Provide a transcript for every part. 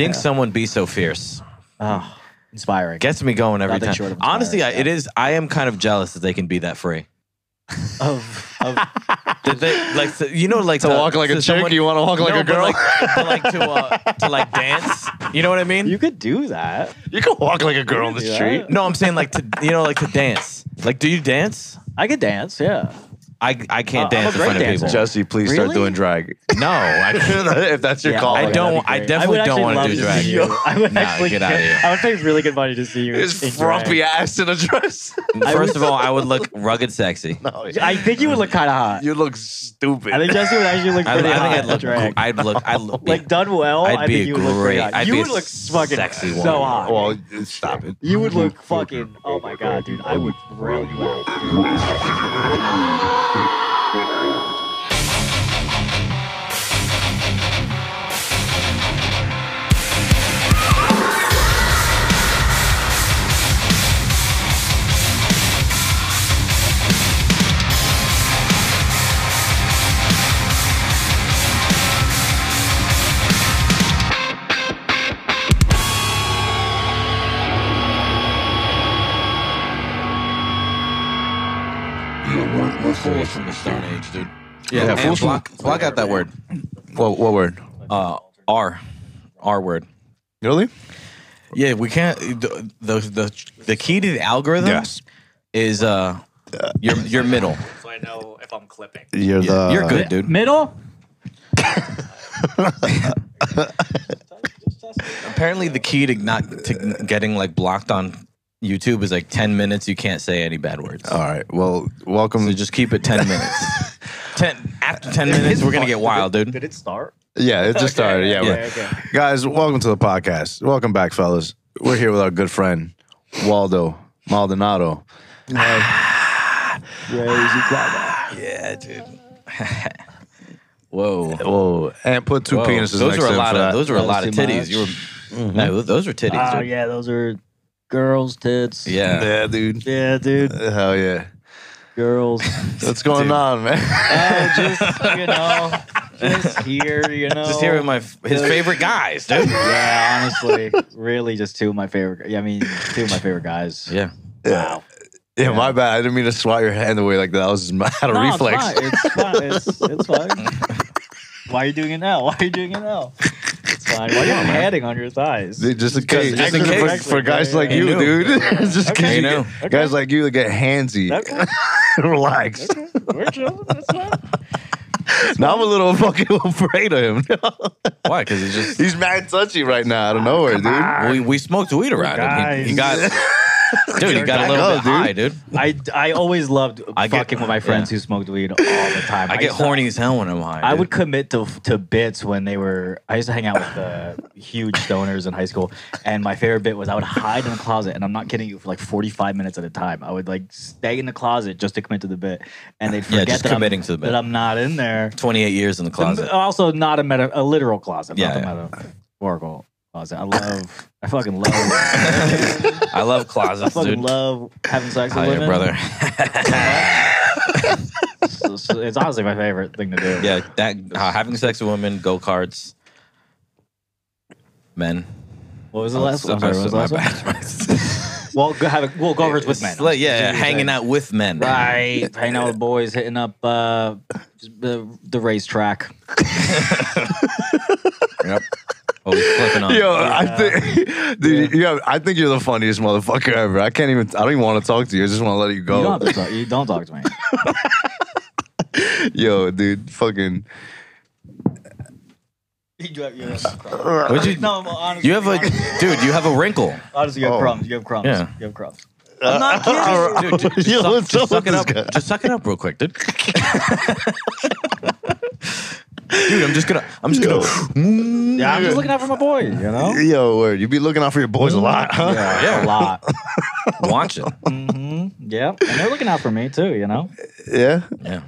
Seeing someone be so fierce. Oh, inspiring. Gets me going every Nothing time. short of Honestly, inspiring, it is. I am kind of jealous that they can be that free. Of That they, like, you know, like To walk like a chick, someone- you want to walk like a girl? to like dance. You know what I mean? you could do that. You can walk like a girl on the Yeah. street. No, I'm saying like to like to dance. Like, do you dance? I could dance. Yeah. I can't I'm a dance in great front of dancer. people. Jesse, please start Really? doing drag. No, I can't. If that's your Yeah, call. I that'd don't- be great. I definitely would don't actually wanna love do to drag. see you. I would Nah, actually get outta here. I would pay really good money to see you. His in frumpy drag. ass in a dress. First of all, I would look rugged sexy. No, I think you would look kind of hot. you look stupid. I think Jesse would actually look I pretty think hot. I'd in look. drag. I'd look Like done well. I'd I be think you would look great. pretty hot. I'd You be would a look fucking sexy so woman. hot. Well, stop it. You would look fucking. Oh my god, dude! I would rail you out. Fools from the Stone Age, dude. Yeah, and fools from- block out that word. What word? R word. Really? Yeah, we can't. The key to the algorithm Yes. is your middle. So I know if I'm clipping. You're the. You're good, dude. Middle. Apparently, the key to getting like blocked on YouTube is like 10 minutes. You can't say any bad words. All right. Well, welcome. So just keep it 10 minutes. After 10 minutes, we're gonna get wild, dude. Did it start? Yeah, it just started. Yeah, Okay. guys, welcome to the podcast. Welcome back, fellas. We're here with our good friend Waldo Maldonado. Yeah, dude. Whoa. Whoa, and put two Whoa. penises Those next were to a him lot for of that. those were a That lot was of too titties. much. You were no, those were titties, Oh dude. yeah, those are girls' tits. Yeah. Yeah, dude. Yeah, dude. Hell yeah. Girls. What's going Dude. on, man? Just here, Just here with his favorite guys, dude. Yeah, honestly, really, just two of my favorite. Yeah, I mean, two of my favorite guys. Yeah. Wow. Yeah, my bad. I didn't mean to swat your hand away like that. I was just had a No, reflex. It's fine. It's fine. Why are you doing it now? Why are you doing it now? It's fine. Why are you padding on your thighs? Dude, just in case, Just in case. for guys like Yeah, you, yeah. dude. Just in Okay. case you You know. get- guys like you that get handsy. Okay. Relax. Okay. We're chilling. That's fine. Now I'm a little fucking afraid of him. Why? Because he's just He's mad touchy right now out of nowhere, dude. we smoked weed around him. He got dude. He got a little bit high, dude. I always loved I get- fucking with my friends yeah. who smoked weed all the time. I get used to- horny as hell when I'm high. I dude. would commit to bits when they were. I used to hang out with huge stoners in high school, and my favorite bit was I would hide in the closet, and I'm not kidding you, for like 45 minutes at a time. I would like stay in the closet just to commit to the bit, and they'd forget just that, committing to the bit. that I'm not in there. 28 years in the closet. Also, not a literal closet, Yeah, not yeah. the metaphorical closet. I fucking love. I love I closets, fucking dude. love having sex Hell with yeah, women, brother. It's honestly my favorite thing to do. Yeah, that having sex with women, go karts, men. What was the last one? I'm sorry, what was the My last one? bad. Well, go over it with men. It's like, yeah, hanging out with men. Right, hanging out with boys, hitting up just the racetrack. Yep. Oh, he's flipping on. Yo, I think, dude, I think you're the funniest motherfucker ever. I don't even want to talk to you. I just want to let you go. You don't have to talk. You don't talk to me. Yo, dude, fucking. What'd you? No, honestly, You have a dude. You have a wrinkle. honestly, you have Oh. crumbs. You have crumbs. Yeah. You have crumbs. I'm not kidding. Dude, just, Yo, suck, what's just up suck with it up. this guy? Just suck it up real quick, dude. Dude, I'm just gonna. Yeah, I'm just looking out for my boy. You know. Yo, word. You be looking out for your boys a lot, huh? Yeah, a lot. Watch it. Yeah, and they're looking out for me too. You know. Yeah. Yeah.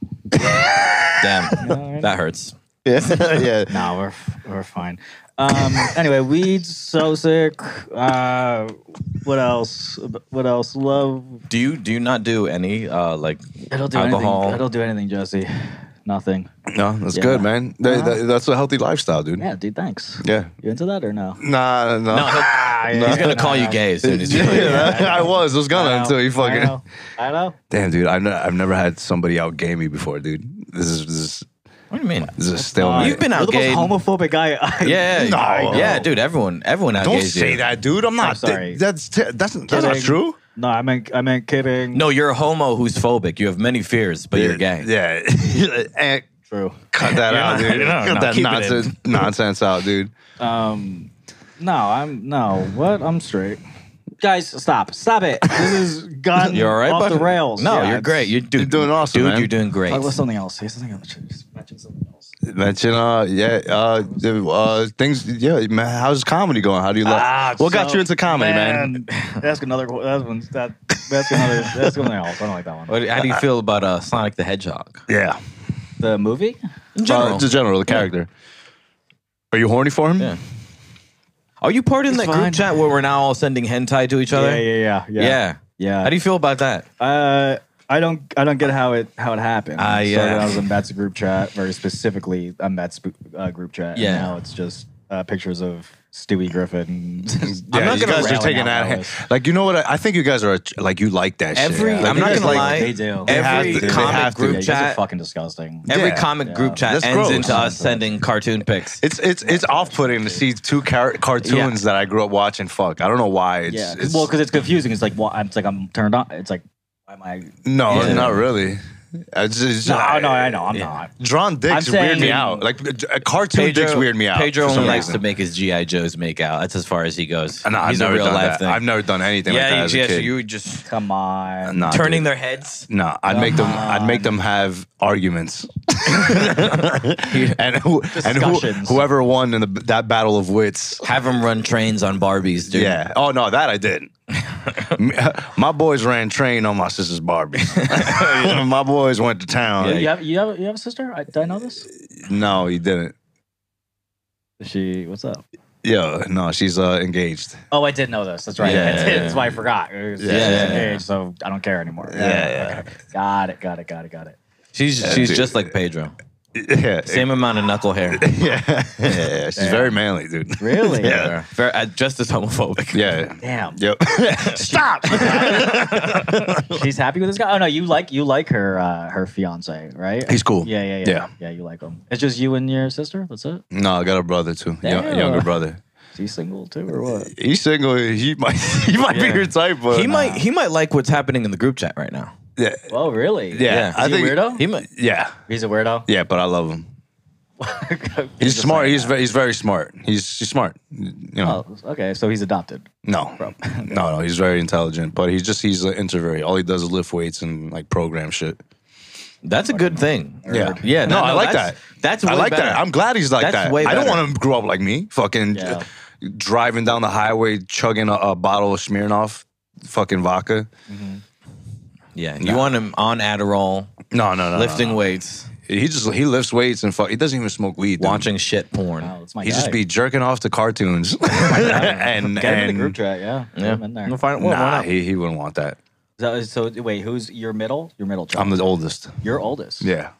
Damn, that hurts. Yeah. Yeah. No, we're fine. Anyway, weed's so sick. What else? What else? Love. Do you not do any like I don't do alcohol? anything. I don't do anything, Jesse. nothing. No, that's Yeah. good, man. That's a healthy lifestyle, dude. Yeah, dude, thanks. Yeah. You into that or no? Nah, no. No, he's gonna call you gay as soon as you. I was gonna until you fucking. I know. Damn, dude, I've never had somebody out gay me before, dude. This is What do you mean? a stalemate. You've been You're out the gay. most homophobic guy. Yeah, No. yeah, dude. Everyone out Don't gays say you. that, dude. I'm not. I'm sorry. That's not Kidding. true. No, I meant kidding. No, you're a homo who's phobic. You have many fears, but you're gay. Yeah. And True. cut that You're out, not- dude. no, Cut no, that keep it in. nonsense out, dude. What? I'm straight. Guys, stop it. This is gone You're all right, off bud? the rails. No, Yeah, you're it's- great. You're doing awesome, dude. man. You're doing great. Talk about something else. Say something else. Just mention something else. Mention, things. Yeah, man. How's comedy going? How do you like? What got you into comedy, man? That's another. That's something else. I don't like that one. How do you feel about Sonic the Hedgehog? Yeah, The movie? In general, just general the character. Are you horny for him? Yeah. Are you part in that fine. group chat where we're now all sending hentai to each other? Yeah. How do you feel about that? I don't get how it happened. Yeah. Started out as a Mets group chat, very specifically a Mets group chat. Yeah. And now it's just pictures of Stewie Griffin. Yeah, not you gonna guys are railing taking out that. Alice. Like, you know what? I think you guys are like, you like that Every- shit. Like, I'm you not guys gonna like- lie. They do. Every have to. They comic have to. group Yeah, you guys are chat, fucking disgusting. every Yeah. comic group chat That's ends gross. into us sending cartoon pics. It's off-putting to see two cartoons that I grew up watching. Fuck, I don't know why. Yeah. Because it's confusing. It's like, well, I'm turned on. It's like, why am I? no, Yeah. not really. It's just, No, I know. I'm Yeah. not. Drawn dicks I'm weird me saying- out. Like cartoon dicks weird me out. Pedro for some only likes reason. to make his GI Joes make out. That's as far as he goes. No, I've He's never a real done life that. thing. I've never done anything like that as a So kid. you would just Come on. Nah, turning dude. their heads. No, I'd make them have arguments, and Discussions. whoever won in that battle of wits. Have them run trains on Barbies, dude. Yeah. Oh no, that I did. My boys ran train on my sister's Barbie. My boys went to town. Yeah. You have a sister? Did I know this? No, he didn't. What's up? Yeah, no, she's engaged. Oh, I did know this. That's right. Yeah. That's why I forgot. She's Yeah. engaged, so I don't care anymore. Yeah. Got it. She's dude. just like Pedro. Yeah, Same amount of knuckle hair. yeah. She's very manly, dude. Really? Yeah. Just as homophobic. Yeah. Damn. Yep. Stop. She's happy with this guy. Oh no, you like her fiance, right? He's cool. Yeah. Yeah, you like him. It's just you and your sister. That's it. No, I got a brother too. Damn. Younger brother. Is he single too, or what? He's single. He might be Yeah. your type, but He might like what's happening in the group chat right now. Yeah. Oh, really? Yeah. Is he a weirdo? He might. Yeah. He's a weirdo. Yeah, but I love him. He's just smart. saying He's very smart. He's smart. You know. Oh, okay. So he's adopted. No. No. He's very intelligent, but he's an introvert. All he does is lift weights and like program shit. That's a good thing. Yeah. Yeah. No, I like that's- that. That's I way like better. that. I'm glad he's like That's that. way I don't better. want him to grow up like me. Fucking Yeah. driving down the highway, chugging a bottle of Smirnoff, fucking vodka. Yeah. You want him on Adderall, No. lifting no. weights, He lifts weights and he doesn't even smoke weed. dude. watching shit porn. Wow, that's my He guy. just be jerking off to cartoons. and Get him in the group chat. Yeah. Get him in there. We'll find, well, why nah, not? he wouldn't want that. So wait, who's your middle? Your middle child. I'm the oldest. Your oldest. Yeah.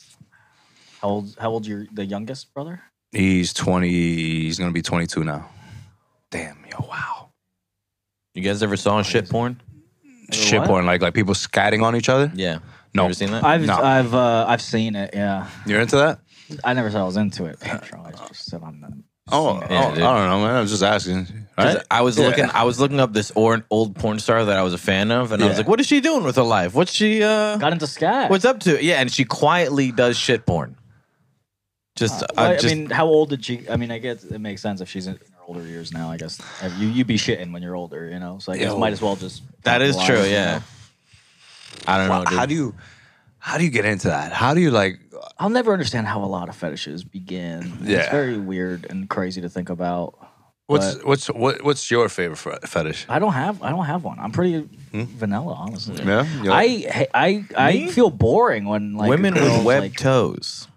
How old your the youngest brother? He's 20. He's going to be 22 now. Damn, yo, wow. You guys ever saw shit porn? Shit what? porn, like people scatting on each other. Yeah. No. You ever seen that? No. I've seen it. Yeah. You're into that? I never said I was into it. I just said I'm not. Oh, Yeah, I dude. don't know, man. I was just asking. 'Cause Right? I was Yeah. looking up this old porn star that I was a fan of, and I was Yeah. like, "What is she doing with her life? What's she? Got into scat. What's up to?" Yeah, and she quietly does shit porn. Just, I mean, how old did she? I mean, I guess it makes sense if she's in her older years now. I guess you be shitting when you're older, you know. So I guess Yo. might as well just. that is capitalize, true. you Yeah. know? I don't know. Dude. How do you get into that? How do you like? I'll never understand how a lot of fetishes begin. Yeah. It's very weird and crazy to think about. What's your favorite fetish? I don't have one. I'm pretty vanilla, honestly. Yeah, you like- I Me? feel boring when like Women with girls, webbed like, toes.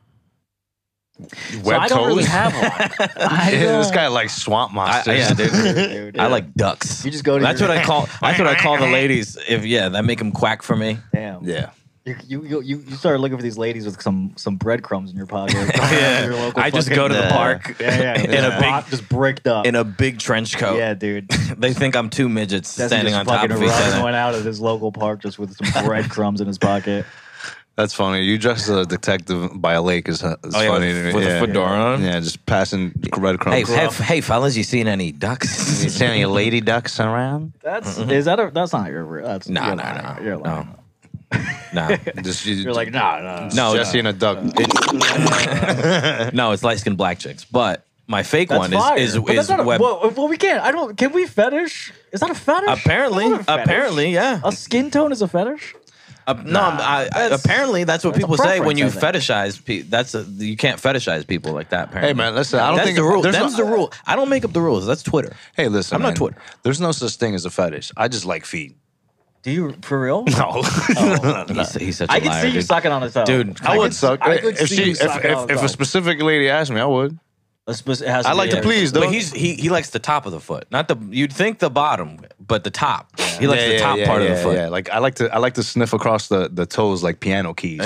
so I don't really have one. I This don't- guy likes swamp monsters. Yeah, dude. Dude, I yeah. like ducks. You just go to That's your- what I call. That's what I call the ladies. If that make them quack for me. Damn. yeah. You started looking for these ladies with some breadcrumbs in your pocket. Yeah. Your local I just fucking- go to the park Yeah. in a big just bricked up. in a big trench coat. Yeah, dude. They think I'm two midgets Jesse standing just on top fucking of each rubbing other. one out at his local park just with some breadcrumbs in his pocket. That's funny. You dressed as a detective by a lake is funny to me. with yeah. a fedora on. Yeah, just passing breadcrumbs. Hey, fellas, you seen any ducks? You see any lady ducks around? That's Mm-hmm. that's not your real. That's No, you're no, lying. no, You're lying. No, Just, You're like no. no, Jesse and a duck. no, it's light skinned black chicks. But my fake That's one fire. is But that's not a, web. well, we can't. I don't. Can we fetish? Is that a fetish? Apparently, That's not a fetish. apparently, yeah. A skin tone is a fetish. Apparently that's what that's a people say when you preference, I think. fetishize. You can't fetishize people like that. Apparently. Hey man, listen. I don't that's think the rule. there's That's no- the rule. I don't make up the rules. That's Twitter. Hey, listen. I'm not man, Twitter. There's no such thing as a fetish. I just like feet. Do you for real? No. He's such a I can liar, see you dude. sucking on his toe, Dude, I would suck. I could If see you if sucking on his if toe. a specific lady asked me, I would. I like to please, though. But he likes the top of the foot, not the. You'd think the bottom, but the top. He likes the top part of the foot. Yeah, like I like to sniff across the toes like piano keys.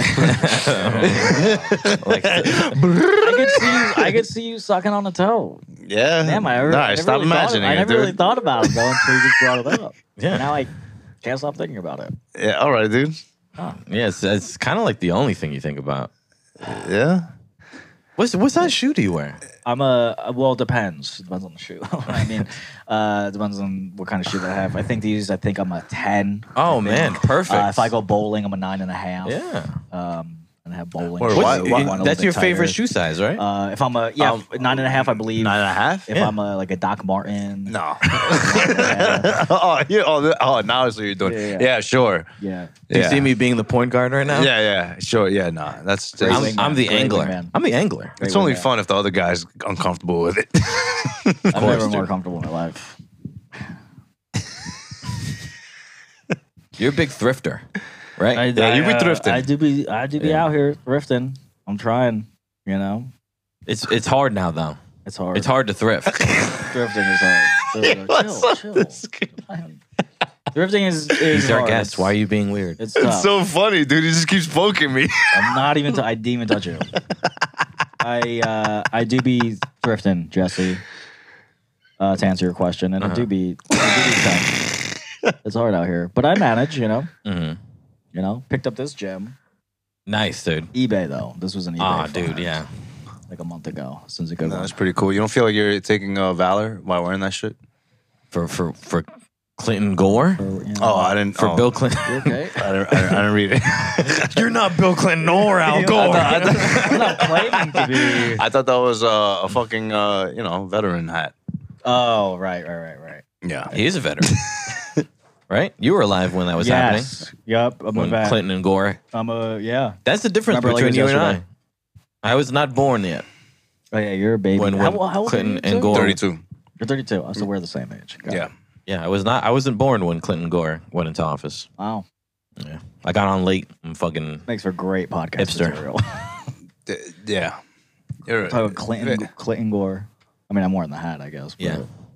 I could see you sucking on a toe. Yeah. Damn, I All right, stop really imagining I it, never dude. really thought about it though until you just brought it up. Yeah. Now I can't stop thinking about it. Yeah, all right, dude. Yeah, it's kind of like the only thing you think about. Yeah. What size shoe do you wear? I'm well, it depends. It depends on the shoe. I mean, it depends on what kind of shoe that I have. I think I'm a 10. Oh man, perfect. If I go bowling, I'm a 9.5. Yeah. And I have bowling. Wait, shoes. why- One a little That's bit your favorite tighter. shoe size, right? If I'm a 9.5, I believe. 9.5? If Yeah. I'm like a Doc Martin. No. Yeah. Now is what you're doing. Yeah. Yeah, sure. Yeah. Do you Yeah. see me being the point guard right now? Yeah, sure. Yeah, nah. That's Great it's, wing. I'm the Great angler. wingman. I'm the angler. it's only fun if the other guy's uncomfortable with it. I'm never course, more dude. comfortable in my life. You're a big thrifter, right? Yeah, you be thrifting. I do be Yeah. out here thrifting. I'm trying. You know, It's hard now though. it's hard. It's hard to thrift. Thrifting is hard. Chill. Thrifting is He's our hard. guest. Why are you being weird? It's tough. It's so funny, dude. He just keeps poking me. I'm not even. I didn't even touch you. I do be thrifting, Jesse. To answer your question, and I do be tough. It's hard out here, but I manage. You know. Mhm. You know, picked up this gym. Nice, dude. eBay though. This was an eBay. Ah, find, dude, yeah. Like a month ago. Since a good No, one. that's pretty cool. You don't feel like you're taking valor while wearing that shit? For Clinton Gore, Or, you know, Oh, I didn't. for Bill Clinton. you okay? I didn't read it. You're not Bill Clinton or Al Gore. I'm not claiming to be. I thought that was a fucking veteran hat. Oh, right. Yeah. He is a veteran, right? You were alive when that was happening. Yes. Yep. I'm a When vet. Clinton and Gore. I'm a yeah. That's the difference Remember, like, between it was you and yesterday. I. I was not born yet Oh yeah, you're a baby. when how old Clinton are you, and too? Gore. 32. You're 32. So we're the same age. Got Yeah. it. Yeah, I was not. I wasn't born when Clinton and Gore went into office. Wow. Yeah, I got on late. I'm fucking. Makes for great podcast Hipster. material. Yeah. You're Talk about Clinton Gore. I mean, I'm wearing the hat, I guess. but- Yeah.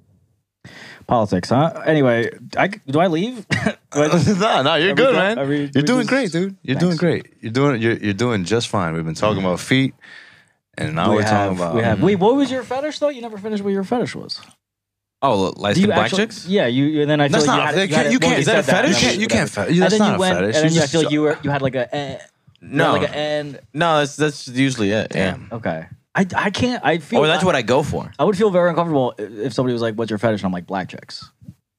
Politics, huh? Anyway, do I leave? Do I- no, you're Are we good, done? man. Are we You're doing just- great, dude. You're Thanks. doing great. You're doing just fine. We've been talking about feet, and now we're talking about. We have. Wait, what was your fetish though? You never finished what your fetish was. Oh, light Do you skinned black actually- chicks. Yeah, you. And then I feel That's like not. you had, You can't. Is that a fetish? You can't. And That's then not you a went, fetish. and then You I feel just- like you had like a No, like an no, that's usually it. Yeah. okay. I can't. I feel. Or that's what I go for. I would feel very uncomfortable if somebody was like, "What's your fetish?" And I'm like, "Black chicks."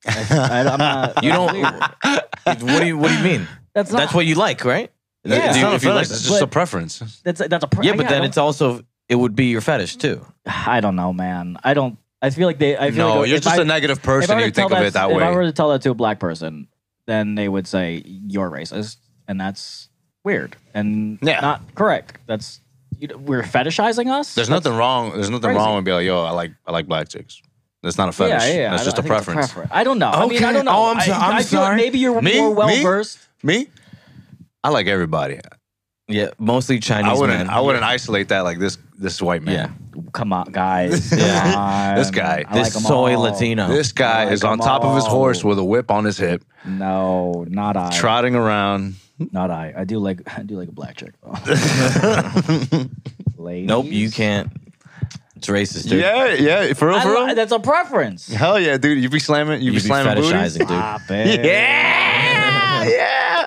I'm not. You don't. Weird. What do you mean? That's not. That's what you like, right? Yeah. It's Do you- not a if you like- fetish. It's just a but- preference. That's a. yeah, but I then don't- it's also it would be your fetish too. I don't know, man. I don't. I feel like they. I feel No, like you're if just I- a negative if I person. were You to tell think of it that If I were way. to tell that to a black person, then they would say you're racist, and that's weird and Yeah. not correct. That's we're fetishizing us. There's nothing wrong. There's nothing crazy. wrong with being like, yo, I like black chicks. That's not a fetish. Yeah. That's just a I think it's preference. I don't know. I mean, I Okay. don't know. Oh, I'm I feel like sorry. maybe you're Me? more Me? well versed. Me, I like everybody. Yeah, mostly Chinese men. I wouldn't isolate that like this white man. come on, guys. Yeah. Come on. This guy. I This like 'em soy all. Latino. This guy like is on them top of his all. horse with a whip on his hip, No, not I. trotting around. Not I. I do like a black chick though. Ladies. Nope, you can't. It's racist, dude. Yeah, for real, for real. That's a preference. Hell yeah, dude. You be slamming, you be slamming booties? fetishizing, dude. Stop it. Yeah, yeah.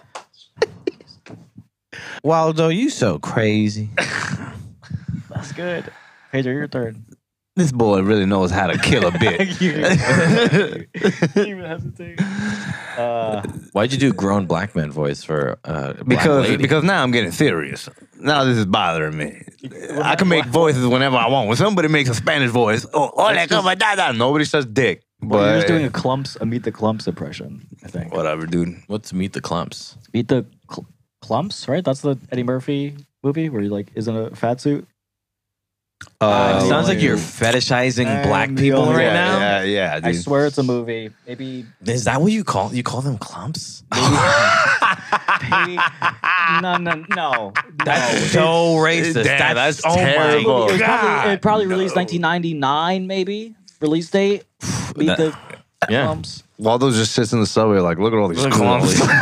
Waldo, you so crazy. That's good. Pedro, your turn. This boy really knows how to kill a bit. You didn't even hesitate. Why'd you do grown black man voice for black because lady? because now I'm getting serious. Now this is bothering me. I can make voices whenever I want. When somebody makes a Spanish voice, nobody says dick. Well, you're just But doing a Meet the Clumps impression, I think. whatever, dude. What's Meet the Clumps? Meet the Clumps, right? That's the Eddie Murphy movie where he like is in a fat suit. Sounds like you're fetishizing black people only- right yeah, now. Yeah, I dude. swear it's a movie. Maybe Is that what you call them clumps? maybe no. That's so racist. Damn, that's oh terrible. my It, god. probably released 1999, maybe release date. Meet That- the Yeah. Clumps. Waldo just sits in the subway like, look at all these Look at all clumps. these-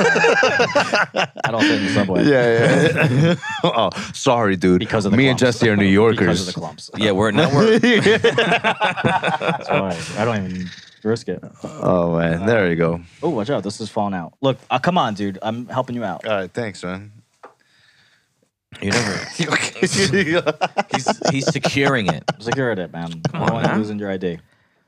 I don't think the subway. Yeah. Oh, sorry, dude. Because of the Me and clumps. Jesse are New Because Yorkers. of the clumps. Yeah, we're That's why I don't even risk it. Oh man, there you go. Oh, watch out! This is falling out. Look, come on, dude. I'm helping you out. All right, thanks, man. You never. He's securing it. Secured it, man. I on, don't want you man. losing your ID.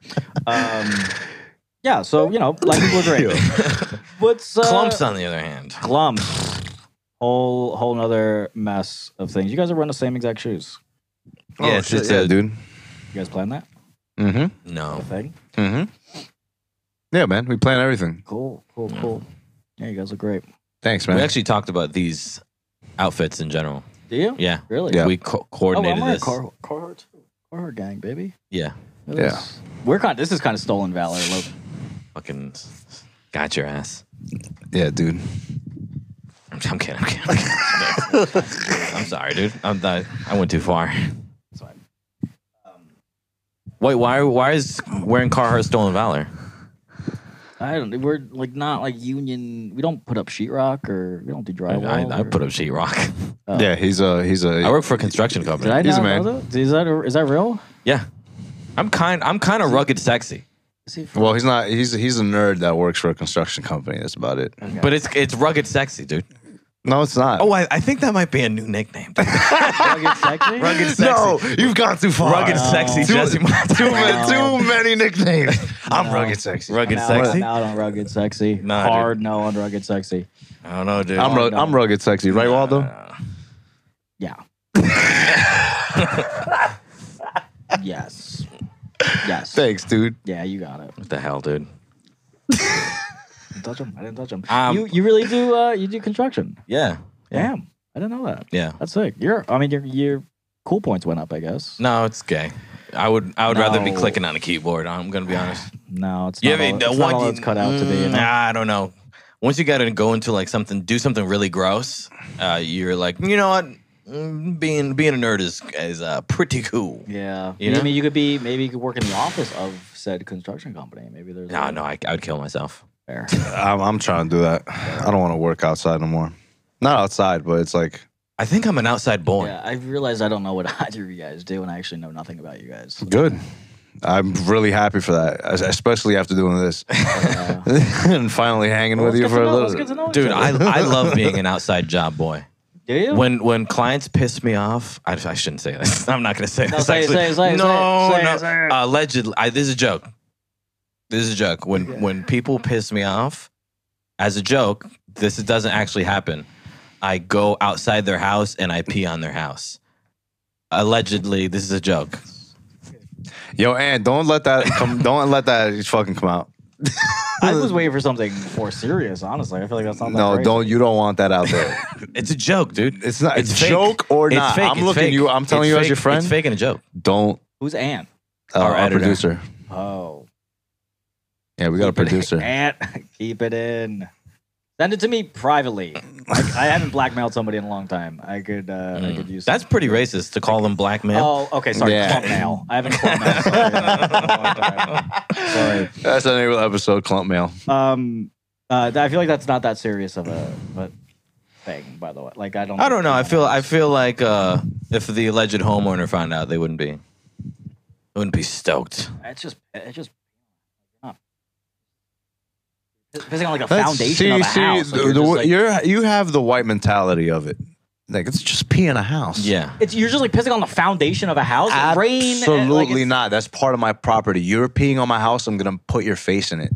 Yeah. So black people are great. What's Clumps, on the other hand. Clumps. Whole nother mess of things. You guys are wearing the same exact shoes. Yeah, Oh, shit, it's yeah, a- dude. You guys plan that? Mm-hmm. No. The thing? Mm-hmm. Yeah, man. We plan everything. Cool. Yeah, you guys look great. Thanks, man. We actually talked about these outfits in general. Do you? Yeah. Really? Yeah. We Oh, coordinated I'm wearing this. Carhartt too. Carhartt gang, baby. Yeah. Look at Yeah. this. This is kind of stolen valor. Look. Fucking got your ass. Yeah, dude. I'm kidding. I'm sorry, dude. I went too far. It's fine. Wait, why is wearing Carhartt stolen valor? I don't. We're like not like union. We don't put up sheetrock or we don't do drywall. I put up sheetrock. Oh. Yeah, he's I a. work for a construction company. Did I He's a not man. know that? Is that real? Yeah. I'm kind of rugged sexy. Is he? Well, he's not. He's a nerd that works for a construction company. That's about it. Okay. But it's rugged sexy, dude. No, it's not. Oh, I think that might be a new nickname. rugged sexy. Rugged sexy. no, you've gone too far. Rugged sexy Too, Jesse Montana. too many nicknames. I'm No. rugged sexy. Rugged I'm sexy? out on rugged sexy. Nah, dude. Hard no on rugged sexy. I don't know, dude. I'm rugged sexy, right, Waldo? Yeah. Yes. Yes. Thanks, dude. Yeah, you got it. What the hell, dude? Didn't touch him. I didn't touch him. Um, you really do you do construction? Yeah. Damn. I didn't know that. Yeah. That's sick. Your cool points went up, I guess. No, it's gay. I would rather be No. clicking on a keyboard. I'm gonna be honest. No, it's You not. haven't- It's not all it's cut out to be. You know? Nah, I don't know. Once you gotta go into like do something really gross, you're like, you know what? Being a nerd is pretty cool. Yeah. You know? I mean, maybe you could work in the office of said construction company. Maybe there's. No, I would kill myself. Fair. I'm trying to do that. I don't want to work outside no more. Not outside, but it's like I think I'm an outside boy. Yeah, I realized I don't know what either of you guys do, and I actually know nothing about you guys. good. I'm really happy for that, especially after doing this and finally hanging with you for a little. Dude, I love being an outside job boy. Do you? When clients piss me off, I shouldn't say this. I'm not gonna say No, this. say it, actually. say it, say it, no, say it, no. say it. Allegedly, this is a joke. This is a joke. When people piss me off, as a joke, this doesn't actually happen. I go outside their house and I pee on their house. Allegedly, this is a joke. Yo, and don't let that fucking come out. I was waiting for something more serious. Honestly, I feel like that's not. That No, crazy. you don't want that out there. It's a joke, dude. It's not. It's fake. joke or It's not. fake. I'm It's looking fake. you. I'm telling It's you as fake. your friend. It's fake and a joke. Don't. Who's Ann? Our editor. producer. Oh, Yeah, we got a producer. Ant, keep it in. Send it to me privately. I haven't blackmailed somebody in a long time. I could use. That's pretty racist to call them blackmail. Oh, okay. Sorry, Yeah. clump mail. I haven't clump mail somebody in a long time. Sorry. That's the name of the episode, Clump Mail. I feel like that's not that serious of a thing. By the way, like I don't know. I feel like if the alleged homeowner found out, they wouldn't be stoked. It's just pissing on like a foundation of a house. Like, you have the white mentality of it. Like it's just pee in a house. Yeah. you're just like pissing on the foundation of a house. Rain. Absolutely not. That's part of my property. You're peeing on my house. I'm gonna put your face in it.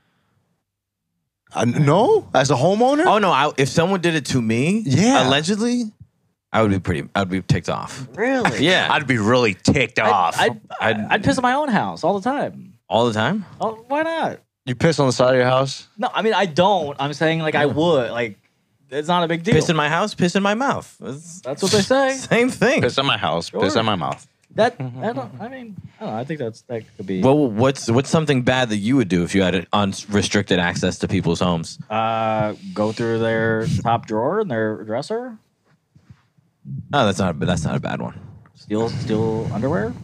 No, as a homeowner. Oh no! If someone did it to me, Yeah. allegedly, I'd be ticked off. Really? Yeah, I'd be really ticked off. I'd piss on my own house all the time. all the time. Oh, why not? You piss on the side of your house? No, I mean I don't. I'm saying like I would. Like it's not a big deal. Piss in my house, piss in my mouth. That's what they say. Same thing. Piss in my house. Piss Sure. in my mouth. That I don't know. I think that could be. Well, what's something bad that you would do if you had unrestricted access to people's homes? Go through their top drawer in their dresser, Oh, that's not a bad one. steal underwear.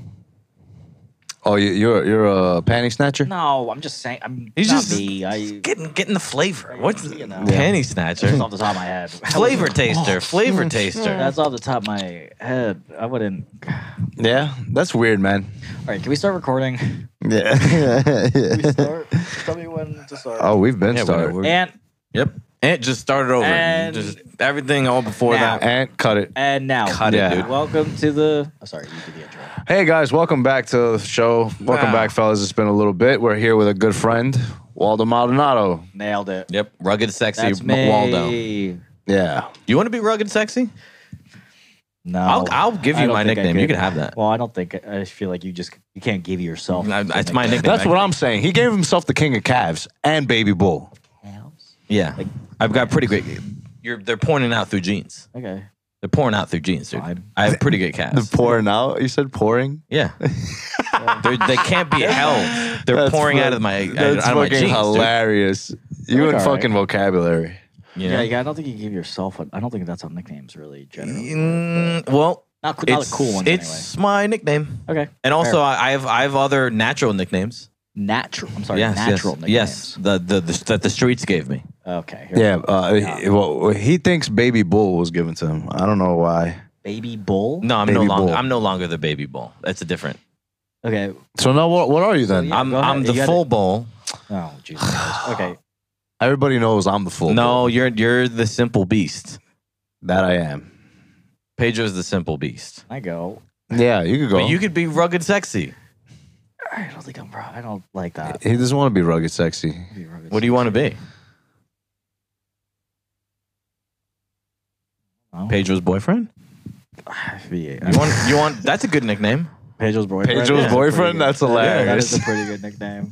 Oh, you're a panty snatcher? No, I'm just saying. I'm He's not just me. I getting the flavor. What's You know. panty just snatcher? off the top of my head. Flavor taster. Flavor taster. That's off the top of my head. I wouldn't. Yeah, that's weird, man. All right, can we start recording? Yeah. Can we start? Tell me when to start. Oh, we've been Yeah, started. And Yep. And just started over. And- Just everything all before Now. that. And cut it. now, Cut Yeah. it, dude. welcome to the. Oh, sorry, you did the intro. Hey guys, welcome back to the show. Welcome Wow. back, fellas. It's been a little bit. We're here with a good friend, Waldo Maldonado. Nailed it. Yep. Rugged, sexy That's me. Waldo. Yeah. You want to be rugged, sexy? No, I'll give I you don't my think I nickname. You could. can have that. Well, I don't think. I feel like you can't give yourself. It's my nickname. That's what I'm saying. He gave himself the king of calves and baby bull. Yeah. I've got pretty great. They're pouring out through jeans. Okay. They're pouring out through jeans, dude. Fine. I have pretty good calves. Pouring out? You said pouring? Yeah. They can't be held. They're That's pouring out fu- of my That's out of my fucking jeans. hilarious. You look and all fucking vocabulary. Dude. You know? Yeah, I don't think you give yourself. I don't think that's how nicknames really generally. Well, Not it's the cool ones. It's my nickname, anyway. Okay. and also Fair. I have other natural nicknames. Natural. I'm sorry. Yes, natural yes, nicknames. yes. That the streets gave me. Okay. Here Yeah. we go. Well, he thinks baby bull was given to him. I don't know why. Baby bull. No, Baby bull. I'm no longer the baby bull. That's a different. Okay. So now what are you then? Yeah, I'm go ahead. I'm the You got full bull. Oh, Jesus. Okay. Everybody knows I'm the full No, bull. you're the simple beast. That I am. Pedro's the simple beast. I go. Yeah, you could go. But you could be rugged, sexy. I don't think I'm. I don't like that. He doesn't want to be rugged sexy. What do you want to be? Oh. Pedro's boyfriend? Yeah. You want that's a good nickname. Pedro's boyfriend. Pedro's Yeah, boyfriend? That's Yeah, that hilarious. is a pretty good nickname.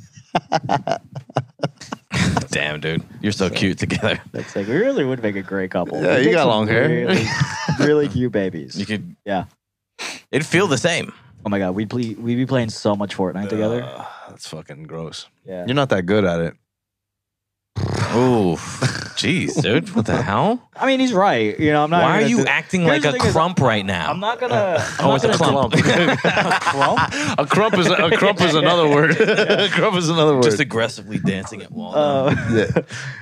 Damn, dude. You're so cute together. That's like we really would make a great couple. Yeah, We'd you make got some long hair. Really, really cute babies. You could Yeah. it'd feel the same. Oh my god, we'd be playing so much Fortnite together. That's fucking gross. Yeah. You're not that good at it. Ooh. Jeez, dude. What the hell? I mean, he's right. You know, I'm not. Why are gonna you do- acting Here's like the a thing is, crump right now? I'm not gonna. I'm Oh, not it's a gonna clump. A crump is another word. A crump is another word. Just aggressively dancing at wall. Yeah.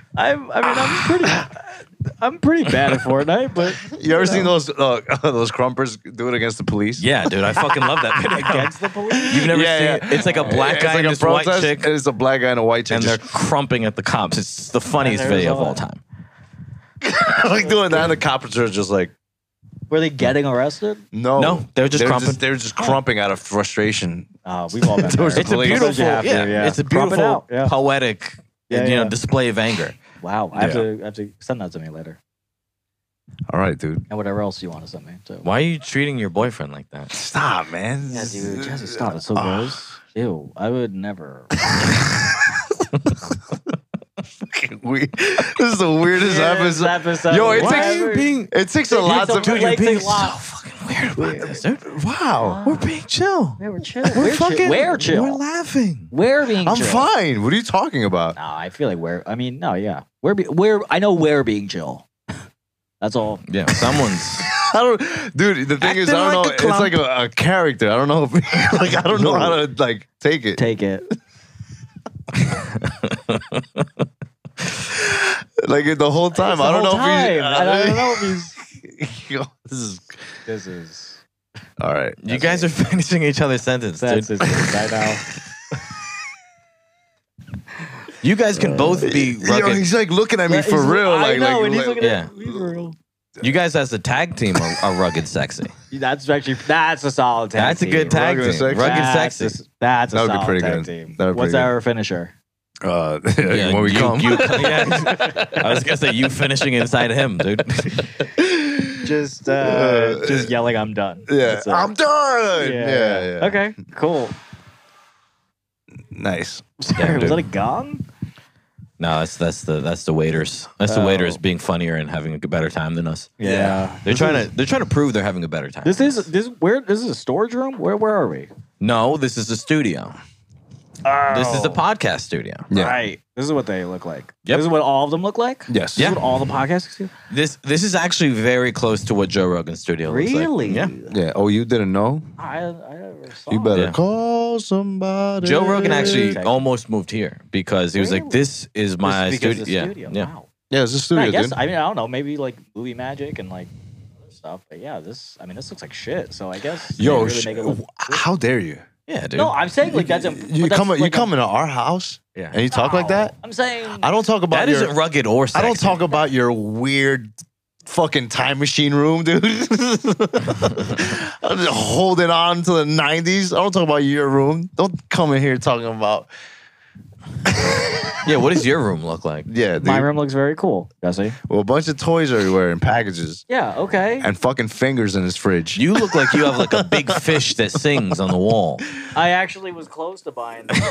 I'm pretty bad at Fortnite, but You ever seen those crumpers do it against the police? Yeah, dude. I fucking love that video. against the police. You've never Yeah, seen yeah. it? It's like a black It's guy like and a this white protest, chick, and it's a black guy and a white chick and they're just crumping at the cops. It's the funniest And there's video of all all that. time. like doing that, and the cops are just like, Were they getting arrested? no, they're just crumping. They're just crumping out of frustration. We've all been there. Towards the It's a police. beautiful, Sometimes you have to, yeah, yeah. it's a Crump it beautiful, out, yeah. poetic, Yeah, you know, yeah. display of anger. Wow, I have to send that to me later. All right, dude. And whatever else you want to send me. So. Why are you treating your boyfriend like that? Stop, man. Yeah, dude, Jesse, stop. It's so gross. Ew, I would never. This is the weirdest episode. Yo, it Why takes are you being- it takes a lot the of dude, You're being Like, so wow. fucking weird about this, dude. Wow. We're being chill. Yeah, we're chill. We're fucking. We're chill. We're laughing. We're being I'm chill. fine. What are you talking about? No, I feel like we're. I mean, no, yeah. I know we're being chill. That's all. Yeah, someone's. I don't, dude. The thing is, I don't Acting know. like a It's like a character. I don't know if like I don't know how to like take it. Take it. Like the whole time. I don't know if I don't know if he's. Yo, this is all right. You guys are finishing each other's sentence, dude. I know. You guys can both be Yo, rugged. he's like looking at me for real. I Like, know, like, and he's like- looking yeah. at me for real. You guys as a tag team are rugged sexy. That's a solid tag That's a team. good tag Rugged team. sexy. Rugged That's sexy. That's a That would be solid pretty tag good. team. That would be What's pretty our finisher? when we come. Yeah. I was gonna say you finishing inside him, dude. Just yelling, "I'm done." yeah, That's it. I'm done. Yeah. Okay, cool. Nice. Yeah, Was dude. that a gong? No, that's the waiters. That's the waiters being funnier and having a better time than us. Yeah. They're trying to prove they're having a better time. This is a storage room? Where are we? No, this is the studio. This is the podcast studio. Yeah. Right. This is what they look like. Yep. This is what all of them look like? Yes. This Yeah. is what all the podcasts do? This is actually very close to what Joe Rogan's studio looks like. Really? Yeah. Yeah. Oh, you didn't know? I never saw You better Yeah. call somebody. Joe Rogan actually Okay. almost moved here because he was like, Really? "This is my This is because studio." of the studio. Yeah. Wow. Yeah, it's a studio, I guess, dude. I mean, I don't know, maybe like movie magic and like stuff, but yeah, this looks like shit. So I guess Yo, they really make it look good. how dare you? Yeah, dude. No, I'm saying like that's You come into our house Yeah. and you talk like that? I'm saying I don't talk about that your, isn't rugged or I sexy. don't talk about your weird fucking time machine room, dude. I'm just holding on to the 90s. I don't talk about your room. Don't come in here talking about Yeah, what does your room look like? yeah, dude. my room looks very cool, Jesse. Well, a bunch of toys everywhere in packages Yeah, okay. and fucking fingers in his fridge. You look like you have like a big fish that sings on the wall. I actually was close to buying like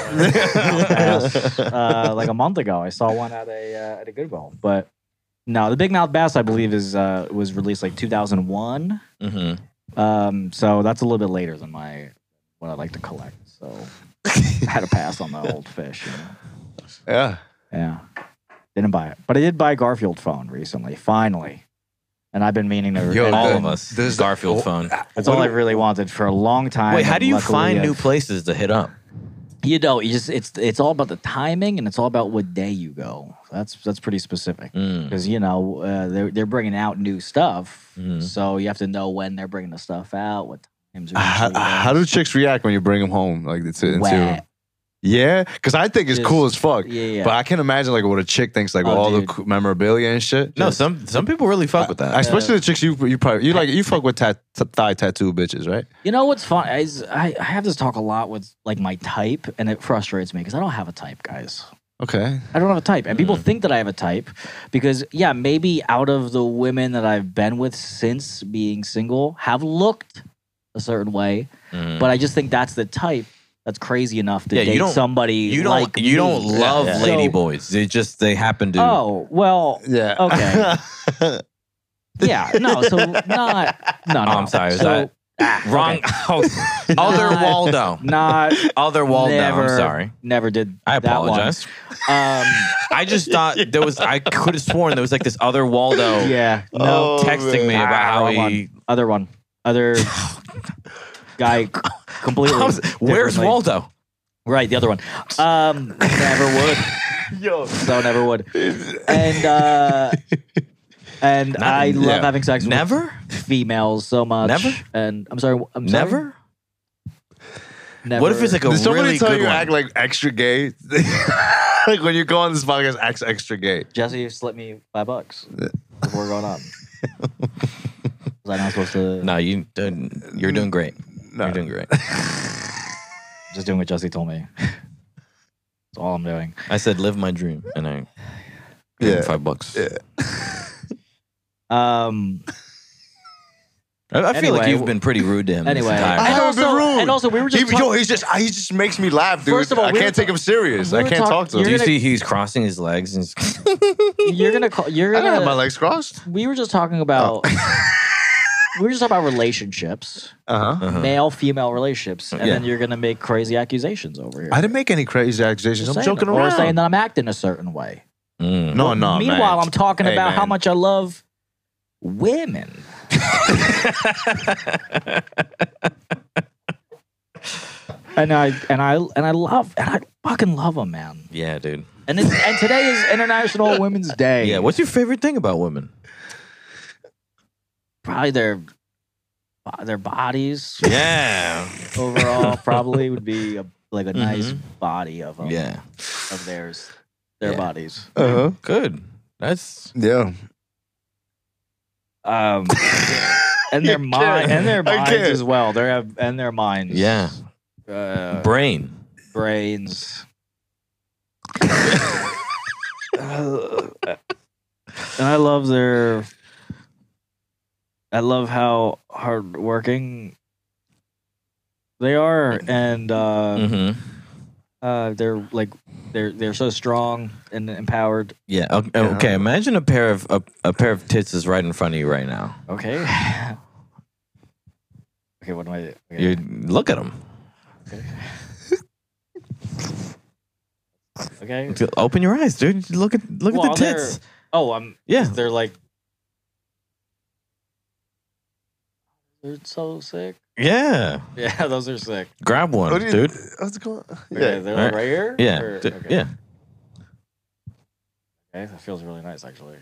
a month ago. I saw one at a Goodwill, but no, the Big Mouth Bass I believe was released like 2001. Mm-hmm. So that's a little bit later than what I like to collect. So I had to pass on the old fish. You know? Yeah. Yeah, didn't buy it, but I did buy a Garfield phone recently, finally, and I've been meaning to. Yo, All the- of us. there's- Garfield phone. That's all I really wanted for a long time. Wait, how and do you luckily find I've- new places to hit up? You know, it's all about the timing and it's all about what day you go. That's pretty specific Mm. because you know they're bringing out new stuff, Mhm. so you have to know when they're bringing the stuff out, what times. How do chicks react when you bring them home? Like it's into Wet. yeah, because I think it's Just- cool as fuck. Yeah. But I can imagine like what a chick thinks, like Oh, all dude. the memorabilia and shit. No, some people really fuck with that. Especially the chicks you probably you fuck with thigh tattoo bitches, right? You know what's fun is I have this talk a lot with like my type, and it frustrates me because I don't have a type, guys. Okay. I don't have a type. And people think that I have a type because, yeah, maybe out of the women that I've been with since being single have looked a certain way, Mm. but I just think that's the type that's crazy enough to Yeah, you date don't- somebody you don't like you don't me. love Yeah. lady So- boys. They happen to. Oh, well, Yeah. Okay. yeah, no, so not, no, no. I'm sorry, was So, wrong. okay. Other Not- Waldo. Not, Other Waldo. never, I'm sorry. Never did I that one. apologize. I just thought I could have sworn there was like this other Waldo Yeah, no. Oh, texting me man. about how wrong he. Other one. Other guy completely. Where's differently. Waldo? Right, the other one. Never would. Yo. So never would. And I love yeah. having sex Never? with females so much. Never? And I'm sorry. Never? Never. What if it's like a Did somebody really tell good you one? act like extra gay? Like when you go on this podcast, act extra gay. Jesse slipped me $5 before going on? Was I not supposed to? No, you're doing great. No. You're doing great. Just doing what Jesse told me. That's all I'm doing. I said live my dream, and I gave him $5. Yeah. I feel like Anyway, you've been pretty rude to him. this Anyway, entire I and time. haven't been also, rude. and also we were just Yo, he just makes me laugh, dude. First of all, I we were can't take him serious. we I were can't talk- talk to Do him. you gonna- see he's crossing his legs? And you're gonna call. You're I don't have my gonna. legs crossed. We were just talking about. We were just talking about relationships, Uh-huh. male female relationships, and Yeah. then you're gonna make crazy accusations over here. I didn't make any crazy accusations. Just I'm saying joking that. around. Or saying that I'm acting a certain way. No, no. Meanwhile, man. I'm talking Hey, about how man. much I love women. and I fucking love them, man. Yeah, dude. And today is International Women's Day. Yeah. What's your favorite thing about women? Probably their bodies. Yeah. Overall, probably would be a nice body of them. Yeah. Of theirs, their Yeah. bodies. Good. That's Yeah. And their mind and their minds can't. as well. And their minds. yeah. Brain. Brains. And I love how hardworking they are, and they're so strong and empowered. Yeah. Okay. Imagine a pair of tits is right in front of you right now. Okay. Okay. What do I? Okay. You look at them. Okay. Open your eyes, dude. Look at the tits. Yeah. They're like. They're so sick. Yeah. Yeah, those are sick. Grab one, dude. What's going on? Okay, they're like right here? Yeah. Okay. Yeah. Okay, that feels really nice, actually.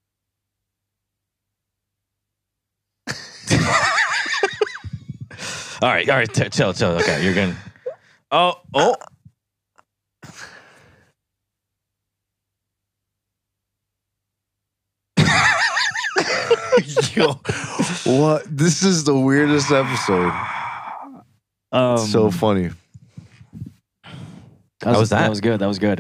All right. Chill. Okay, you're gonna. Oh. Yo, what? This is the weirdest episode. So funny. How was that? That was good. That was good.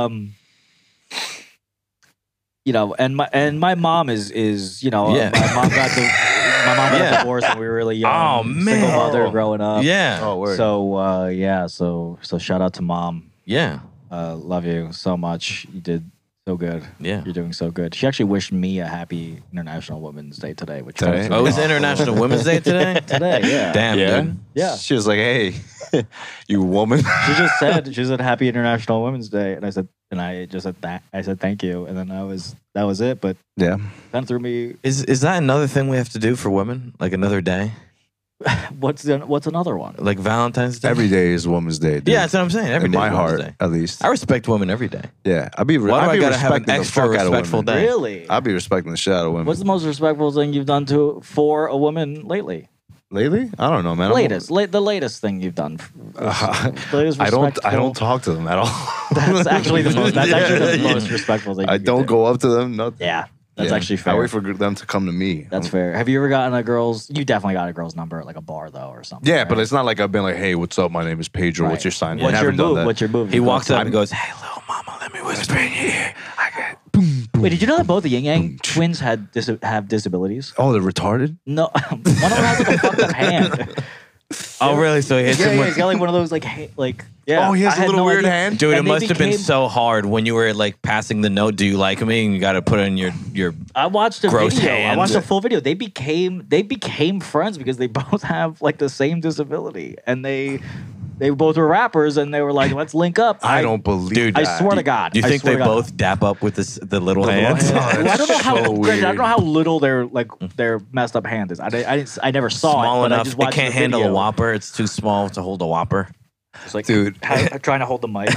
And my mom is Yeah. my mom got Yeah. divorced when we were really young. Oh, man. Single mother growing up. Yeah. Oh, word. So shout out to mom. Yeah. Love you so much. You did so good. Yeah. You're doing so good. She actually wished me a happy International Women's Day today. Which Today? was Oh, it's International Women's Day today. today. Yeah. Damn, Yeah? dude. Yeah. She was like, "Hey, you woman." She said Happy International Women's Day, and I said that. I said thank you, and then that was it. But Yeah. kind of threw me. Is that another thing we have to do for women? Like another day? What's another one? Like Valentine's Day? Every day is Woman's Day. Dude. Yeah, that's what I'm saying. Every in day my is Women's heart, Day. at least. I respect women every day. Yeah, I'd be. Why do I'd I be gotta have an respecting the extra fuck out of respectful women. day? Really? I'd be respecting the shit out of women. What's the most respectful thing you've done for a woman lately? Lately? I don't know, man. The latest thing you've done. Latest I don't respectful- talk to them at all. That's actually the most. That's Yeah, actually the yeah. most respectful thing. I you can don't do. go up to them. Nothing. Yeah, that's Yeah. actually fair. I wait for them to come to me. That's fair. Have you ever gotten a girl's? You definitely got a girl's number at like a bar though, or something. Yeah, right? but it's not like I've been like, "Hey, what's up? My name is Pedro. What's Right. your sign?" I What's your haven't done move? that. What's your move? He You go walks up to- and goes, "Hey, little mama, let me whisper in your ear." Wait, did you know that both the Yin Yang twins have disabilities? Oh, they're retarded. No, one of them has like a fucked up hand. Oh, really? So he hits him Yeah, with. he's got like one of those like yeah. Oh, he has I a had little no weird idea. hand? Dude, it And they must have been became- so hard when you were like passing the note. Do you like me? And you got to put it in your. I watched a Gross video. I hands. watched a full video. They became friends because they both have like the same disability, and they both were rappers, and they were like, "Let's link up." I don't believe. Dude, I that. swear to God. Do you I think swear they to God. both dap up with the little hands? Oh, Well, I don't know how. so granted, I don't know how weird. little their messed up hand is. I never saw Small it. But I enough. just It watched can't the handle a video. Whopper. It's too small to hold a Whopper. It's like, Dude. trying to hold the mic.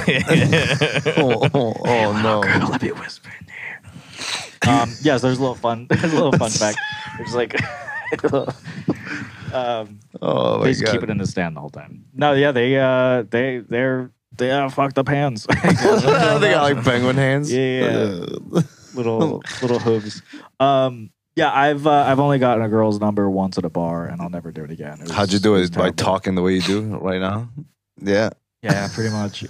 Oh no. Girl, let me whisper in there. Yes, there's a little fun. There's a little fun fact. It's like, Oh my they just god. keep it in the stand the whole time. No, yeah, they have fucked up hands. they got like penguin hands. Yeah. little hooves. Yeah, I've only gotten a girl's number once at a bar, and I'll never do it again. How'd you do was it? By terrible. talking the way you do right now? Yeah. Yeah, pretty much.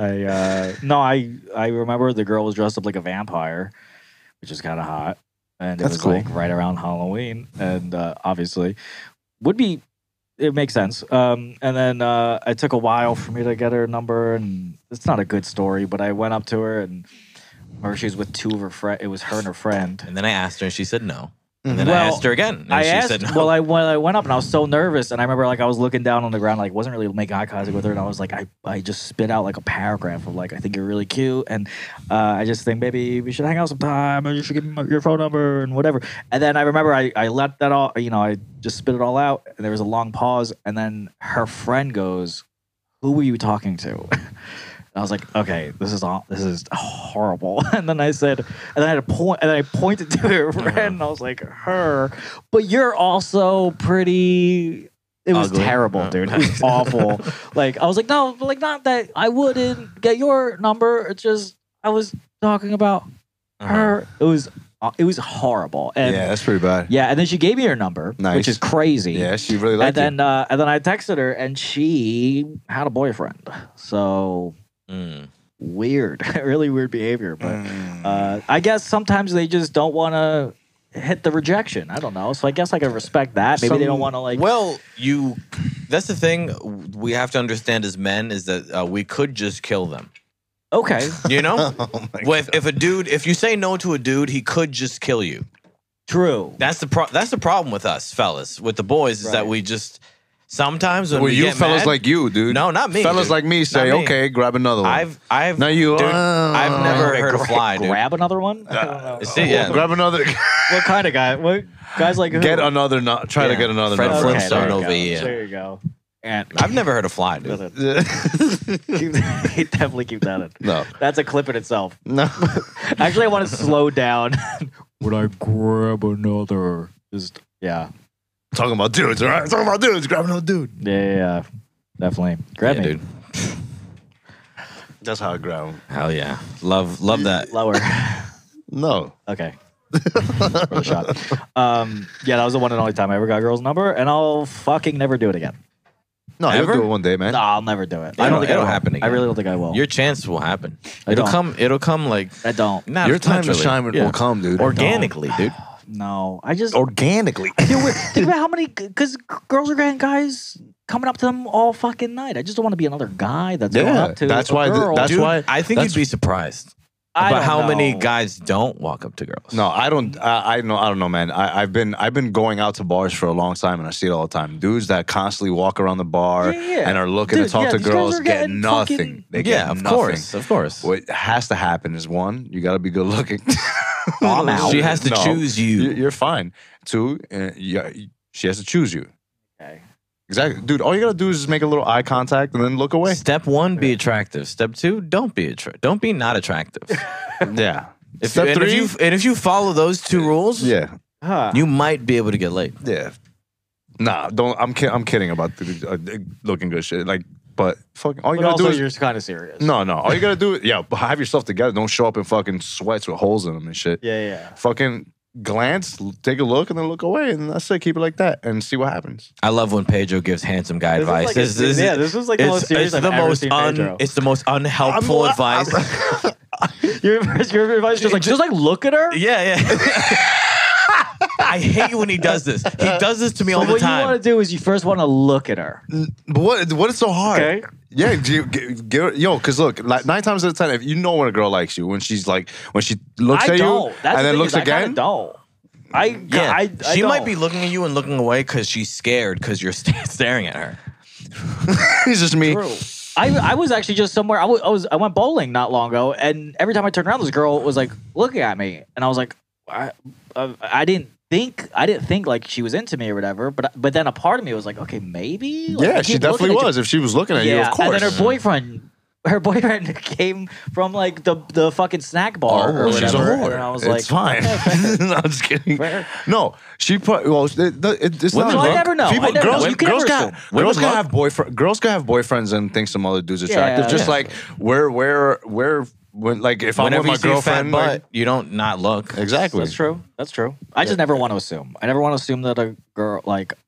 I remember the girl was dressed up like a vampire, which is kind of hot, and That's it was cool. like right around Halloween, and obviously it makes sense. And then it took a while for me to get her number, and it's not a good story, but I went up to her and. Or she was with two of her friends. It was her and her friend. And then I asked her, and she said no. And then I asked her again. And I she asked. said no. Well, I went up and I was so nervous, and I remember like I was looking down on the ground, like wasn't really making eye contact with her, and I was like, I just spit out like a paragraph of like, I think you're really cute, and I just think maybe we should hang out sometime, and you should give me your phone number and whatever. And then I remember I let that all, I just spit it all out, and there was a long pause, and then her friend goes, "Who were you talking to?" I was like, okay, this is horrible. And then I said, and then I had a point, and then I pointed to her friend, and I was like, her. But you're also pretty. It was Ugly. terrible, dude. It was awful. Like I was like, no, like not that I wouldn't get your number. It's just I was talking about her. It was horrible. And Yeah, that's pretty bad. yeah, and then she gave me her number, Nice. which is crazy. Yeah, she really liked and then I texted her, and she had a boyfriend. So. Weird, really weird behavior. But I guess sometimes they just don't want to hit the rejection. I don't know. So I guess I can respect that. Maybe they don't want to like. Well, that's the thing we have to understand as men is that we could just kill them. Okay. You know? Oh my If you say no to a dude, he could just kill you. True. That's the problem with us, fellas, with the boys, is that we just sometimes when Well, we you get fellas mad, like you, dude. No, not me. Fellas dude. like me say, Not me. okay, grab another one. I've Now you, dude, I've never heard a fly, dude. Grab another one. I don't know. See, yeah. Grab another. What kind of guy? What guys like who? Get another. Try to Yeah. get another. Fred number. Okay, Flintstone there you over go. here. There you go. And I've never heard a fly, dude. definitely keep that in. No. That's a clip in itself. No. Actually, I want to slow down. Would I grab another? Just yeah. Talking about dudes, all right? Talking about dudes. Grab another dude. Yeah. Definitely. Grab Yeah, me. dude. That's how I grab him. Hell yeah. Love that. Lower. No. Okay. For the shot. Yeah, that was the one and only time I ever got a girl's number, and I'll fucking never do it again. No, Ever? you'll do it one day, man. No, I'll never do it. I don't think I it'll will. happen I again. really don't think I will. Your chance will happen. I It'll don't. come like I don't. not Your time to naturally. shine Yeah. will come, dude. Organically, dude. No, I just Organically. Dude, think about how many because girls are getting guys coming up to them all fucking night. I just don't want to be another guy that's going Yeah, up to that's a why. girl. That's Dude, why. I think that's- you'd be surprised I about don't how many know. guys don't walk up to girls. No, I don't. I know. I don't know, man. I've been going out to bars for a long time, and I see it all the time. Dudes that constantly walk around the bar Yeah. and are looking Dude, to talk yeah, to these guys girls are get getting nothing. fucking- They get Yeah, of nothing. course, of course. What has to happen is one, you got to be good looking. I'm out. She has to No, choose you. You're fine. Two, she has to choose you. Okay. Exactly, dude. All you gotta do is just make a little eye contact and then look away. Step one, be attractive. Step two, don't be don't be not attractive. Yeah. If, Step and three. if you follow those two rules, Yeah. Huh. you might be able to get laid. Yeah. Nah, don't. I'm kidding about the looking good shit. Like, but fucking all you But gotta also, do is you're kind of serious. no. All you gotta do is have yourself together. Don't show up in fucking sweats with holes in them and shit. Yeah. Fucking glance, take a look, and then look away, and that's it. Keep it like that, and see what happens. I love when Pedro gives handsome guy This is advice. like this was like the most serious I've ever seen Pedro. It's the most unhelpful advice. Your advice is just like look at her. Yeah. I hate when he does this. He does this to me all the What you time. want to do is you first want to look at her. But what is so hard? Okay. Yeah, because look, like 9 times out of 10, if you know when a girl likes you, when she looks I at don't. you That's and the then thing looks is I kinda again. don't. Yeah, I she might don't. be looking at you and looking away because she's scared because you're staring at her. It's just me. True. I was actually just somewhere. I went bowling not long ago, and every time I turned around, this girl was like looking at me, and I was like, I didn't think like she was into me or whatever. But then a part of me was like, okay, maybe. Like, Yeah, I she keep definitely looking at was. If she was looking at you. you, Yeah, of course. and then her boyfriend came from like the fucking snack bar or Oh, she's a whatever. whore. And I was It's like, fine. no, I'm just kidding. Fair. No, she put. Well, it's Women not. look. I never know. People, I never girls, know. You can girls never can assume. girls Women can have boyfriend. Girls can have boyfriends and think some other dude's attractive. Yeah, just yeah. like when like if Whenever I'm with my you see a fat girlfriend, butt, like, you don't not look. exactly. That's true. That's true. I just never want to assume. I never want to assume that a girl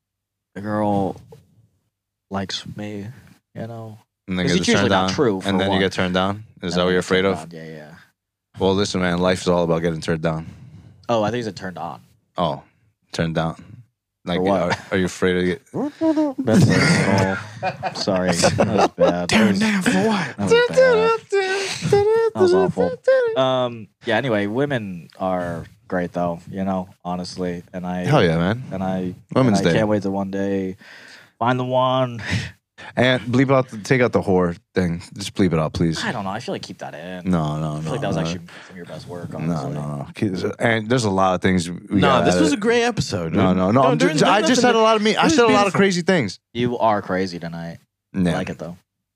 likes me. You know. And then 'Cause get it's turned usually not down. true, for And then one. you get turned down. Is that And what then you're afraid turned of? on. Yeah. Well, listen, man. Life is all about getting turned down. Oh, I think it's turned on. Oh, turned down. Like, For what? are you afraid to get? That's oh, sorry. That was bad. Turn down for what? That was awful. Yeah. Anyway, women are great though. You know, honestly, and I Hell yeah, man. Women's I Day. can't wait to one day find the one. And take out the whore thing. Just bleep it out, please. I don't know. I feel like keep that in. No. I feel like that was actually some of your best work. Honestly. No. And there's a lot of things. No, this was a great episode. No. I just said a lot of I said a lot of crazy things. You are crazy tonight. Yeah. I like it though.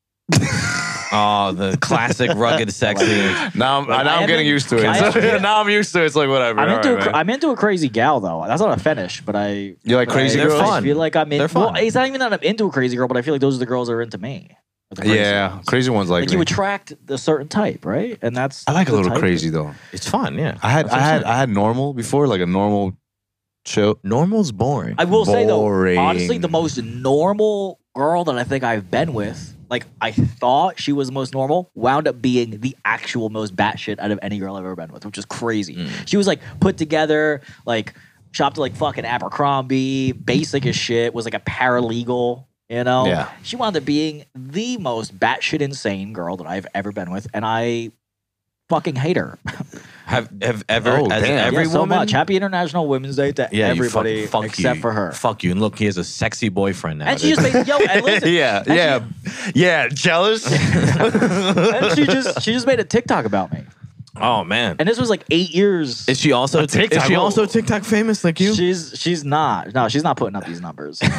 Oh, the classic rugged sexy. Now I'm getting used to it. Now I'm used to it. It's like whatever. I'm into a crazy gal though. That's not a fetish, but I. You like crazy they're girls? fun. I feel like I'm in. They're fun. Well, it's not even that I'm into a crazy girl, but I feel like those are the girls that are into me. The crazy Yeah, ones. crazy ones like you me. attract a certain type, right? And that's I like a the little type. crazy though. It's fun, yeah. I That's what I'm saying. had normal before, like a normal chill. Normal's boring. I will say though, Boring. honestly, the most normal girl that I think I've been with, like I thought she was the most normal, wound up being the actual most batshit out of any girl I've ever been with, which is crazy. She was like put together, like shopped at like fucking Abercrombie, basic as shit, was like a paralegal, you know? Yeah. She wound up being the most batshit insane girl that I've ever been with, and I fucking hate her. Have ever Oh, as damn. every Yeah, so woman? much. Happy International Women's Day to Yeah, everybody you fuck except you. for her. Fuck you. And look, he has a sexy boyfriend now. And she dude. just made and listen, yeah. Jealous. and she just made a TikTok about me. Oh man. And this was like 8 years. Is she also A TikTok? Is she also TikTok famous like you? She's not. No, she's not putting up these numbers. She ain't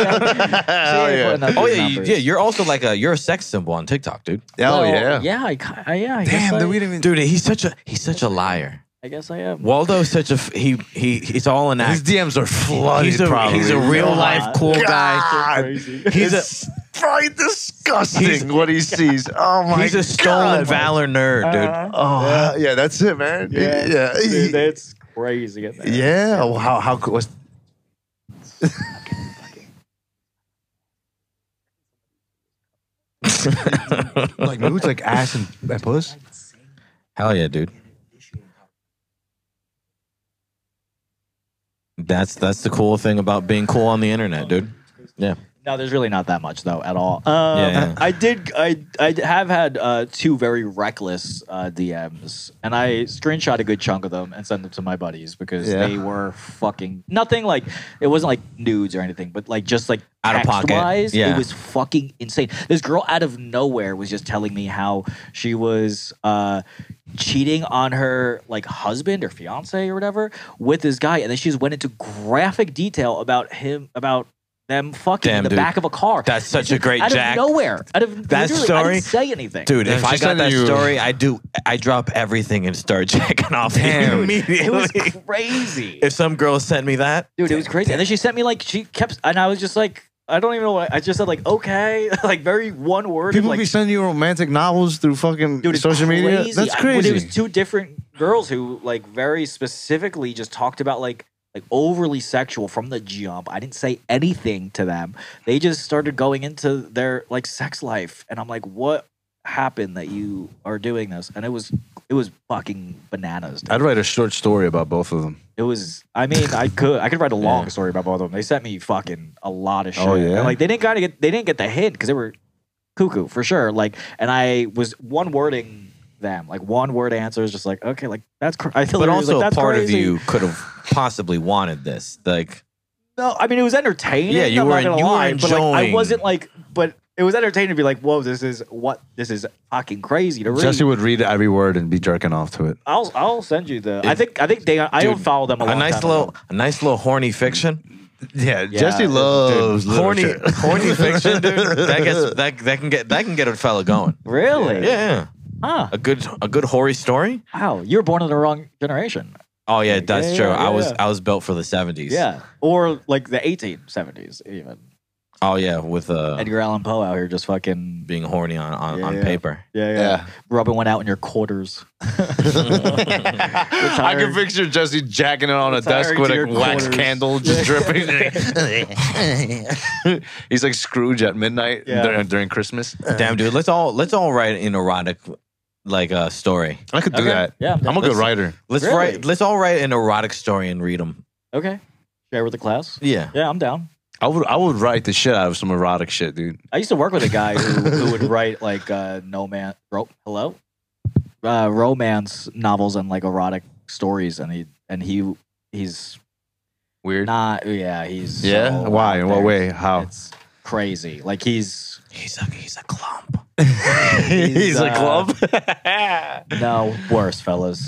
yeah. putting up Oh these yeah, numbers. you're also like you're a sex symbol on TikTok, dude. Oh Well, yeah. Yeah, I guess Damn, I, dude, we didn't even. Dude, he's such a liar. I guess I am. Waldo's such a he's all an His act. DMs are flooded. He's a probably. real life cool guy. God. Crazy. He's a It's right disgusting what he sees. Oh my he's a stolen God. valor nerd, dude. Oh yeah, that's it, man. Yeah. Dude, that's crazy. Yeah. Well, how cool was like moods like ass and puss? Hell yeah, dude. That's the cool thing about being cool on the internet, dude. Yeah. No, there's really not that much though at all. Yeah. I have had 2 very reckless DMs, and I screenshot a good chunk of them and sent them to my buddies because Yeah. they were fucking nothing like it wasn't like nudes or anything, but like just like Out of pocket. text-wise, Yeah. it was fucking insane. This girl out of nowhere was just telling me how she was cheating on her like husband or fiance or whatever with this guy, and then she just went into graphic detail about them fucking Damn, in the dude. back of a car. That's such a great out Jack. of nowhere. Out of That literally, I story- didn't say anything. Dude, Yeah, if I she's got that sending you- story, I drop everything and start checking off Damn. immediately. It was crazy. If some girl sent me that, Dude, it was crazy. And then she sent me like she kept, and I was just like, I don't even know what I just said. Like, okay, like very one word. People like, be sending you romantic novels through fucking dude, it's social media. crazy. That's But crazy. it was 2 different girls who like very specifically just talked about like overly sexual from the jump. I didn't say anything to them. They just started going into their like sex life, and I'm like, what happened that you are doing this? And it was fucking bananas. Dude. I'd write a short story about both of them. It was. I mean, I could write a long story about both of them. They sent me fucking a lot of shit. Oh, yeah? And, like they didn't get the hint because they were cuckoo for sure. Like, and I was one wording them like one word answers, just like okay, like that's. I feel but like, also like, that's part crazy. of you could have possibly wanted this. Like, No, I mean it was entertaining. Yeah, you I'm were- not gonna you were lie, but like I enjoying- wasn't like, but it was entertaining to be like, whoa, this is fucking crazy to read. Jesse would read every word and be jerking off to it. I'll send you the. I think they. I don't Dude, follow them a long time ago. a nice little horny fiction. Yeah, Yeah, Jesse dude, loves Horny literature. horny fiction, dude. That can get a fella going. Really? Yeah. Huh. A good hoary story. Wow, you were born in the wrong generation. Oh yeah, that's Yeah, true. yeah, yeah. I was built for the 70s. Yeah, or like the 1870s even. Oh yeah, with Edgar Allan Poe out here just fucking being horny on Yeah. paper. yeah. Rubbing one out in your quarters. I can picture Jesse jacking it on a desk Retiring with to a your wax quarters. candle just dripping. He's like Scrooge at midnight Yeah. during Christmas. Damn, dude. Let's all write an erotic like story. I could do Okay. that. Yeah, I'm a good writer. Really? Let's all write an erotic story and read them. Okay. Share with the class. Yeah. Yeah, I'm down. I would write the shit out of some erotic shit, dude. I used to work with a guy who would write like romance novels and like erotic stories, and and he's Weird. not. Yeah, he's Yeah? so Why? out In what there. way? How? It's crazy. Like he's He's a clump. He's a club. no worse, fellas.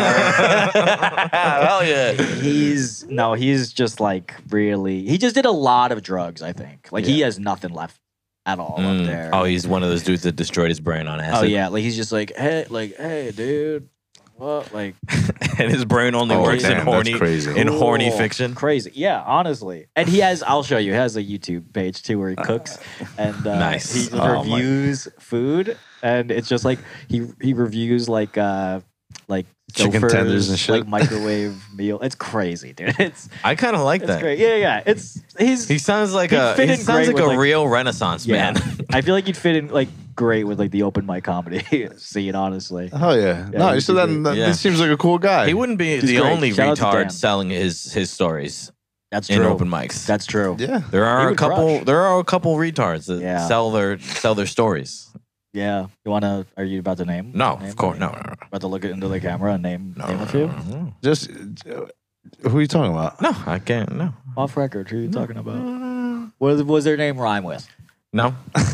Hell yeah. He's just like really. He just did a lot of drugs. I think like he has nothing left at all up there. Oh, he's one of those dudes that destroyed his brain on acid. Oh yeah, like he's just like hey, dude, what like And his brain only Oh, works damn, in that's horny crazy. in horny cool. fiction. Crazy, yeah, honestly. And he has. I'll show you. He has a YouTube page too where he cooks and Nice. he Oh, my- reviews food, and it's just like he reviews like Chicken Stouffer's, tenders and shit. like microwave meal. It's crazy, dude. It's I kind of like that. great. Yeah. He sounds like He'd fit in great with, like- real Renaissance yeah. man. I feel like you'd fit in like great with like the open mic comedy scene. Honestly, Oh yeah. Yeah, No, he'd so be then great. Yeah. this seems like a cool guy. He wouldn't be He's the great. only Shout out to Dan. retard selling his stories that's in true. open mics. That's true. Yeah. There He are a would couple. crush. There are a couple retards that Yeah. sell their stories. Yeah. You wanna? Are you about to name? No, name of course, them? no. About to look into the camera and name No, a few. no. Just who are you talking about? No, I can't. No, Off record. Who are you talking about? What was their name rhyme with? no.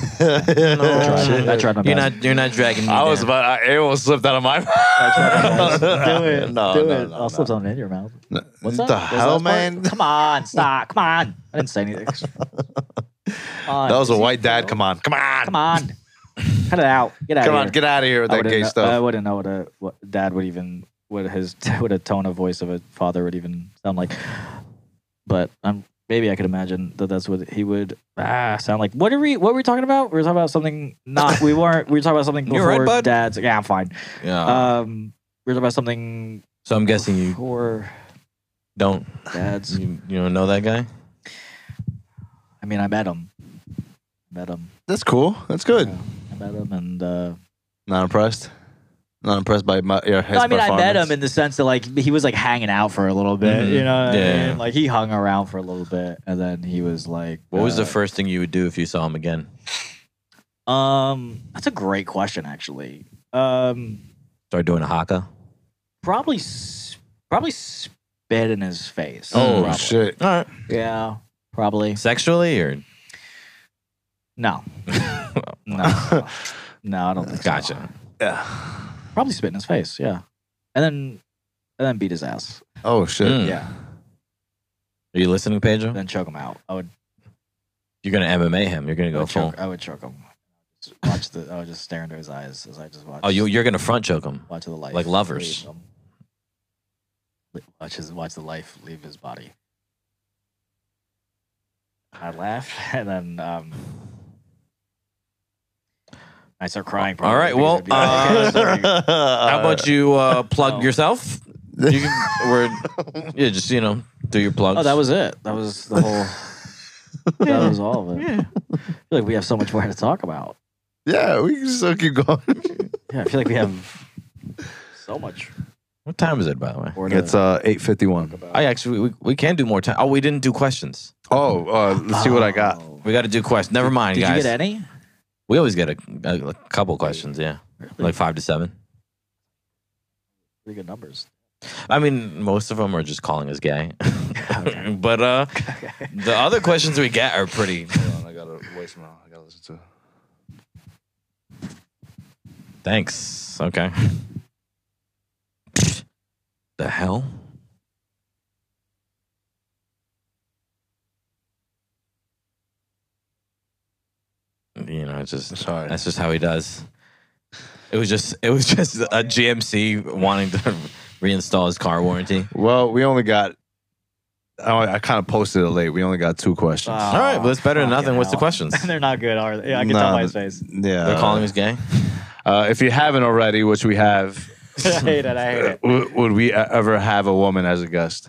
I tried my best. You're not dragging me. I was down. about. It almost slipped out of my mouth. Do it. No, do no, it. no, I'll no. slip something in your mouth. What's What that? the What's hell, that part? man? Come on, stop. Come on. I didn't say anything. That was a white dad. Come on. Come on. Cut it out. Get out Come of on. here. Get out of here with I that wouldn't gay know- I stuff. wouldn't know what dad would even what a tone of voice of a father would even sound like. But maybe I could imagine that's what he would sound like. What were we talking about? We were talking about something not we weren't we were talking about something You all before right, bud? dad's yeah, I'm fine. Yeah. We were talking about something So I'm guessing you before don't dad's you don't know that guy. I mean I met him. That's cool. That's good. I met him and Not impressed. Not impressed by your his no, I mean, I met performance? him in the sense that like he was like hanging out for a little bit, Mhm. you know. What I Yeah. mean? Like he hung around for a little bit, and then he was like, What was the first thing you would do if you saw him again? That's a great question, actually. Start doing a haka. Probably spit in his face. Oh Probably. shit! All right. Yeah, probably. Sexually or No, no, no. I don't think so. gotcha. Yeah. Probably spit in his face. Yeah, and then beat his ass. Oh shit! Mm. Yeah, Are you listening, Pedro? then choke him out. I would You're gonna MMA him. You're gonna go full. I would choke him. I would just stare into his eyes as I just watch. Oh, you're gonna front choke him. Watch the life Like lovers. leave him. Watch the life leave his body. I laugh and then I start crying. All right, probably because well, it'd be like, okay, sorry. How about you plug Oh. yourself? You can, yeah, just do your plugs. Oh, that was it. That was the whole. That was all of it. Yeah. I feel like we have so much more to talk about. Yeah, we can still keep going. Yeah, I feel like we have so much What time is it, by the way? more to It's 8:51. talk about. I actually we can do more time. Oh, we didn't do questions. Oh, let's see what I got. Oh. We got to do questions. Never mind, Did guys. you get any? We always get a couple questions. Yeah, like 5 to 7. Pretty good numbers. I mean, most of them are just calling us gay. Okay. But the other questions we get are pretty. Hold on, I got a voicemail. I gotta listen to. Thanks. Okay. The hell? It's just Sorry. that's just how he does. It was just a GMC wanting to reinstall his car warranty. Well, we only got. I kind of posted it late. We only got 2 questions. Oh, All right, well, that's better than nothing. fucking What's the hell. questions? They're not good, are they? Yeah, I can Nah, tell by his face. Yeah, They're calling us gay. If you haven't already, which we have, I hate it. I hate it. would we ever have a woman as a guest?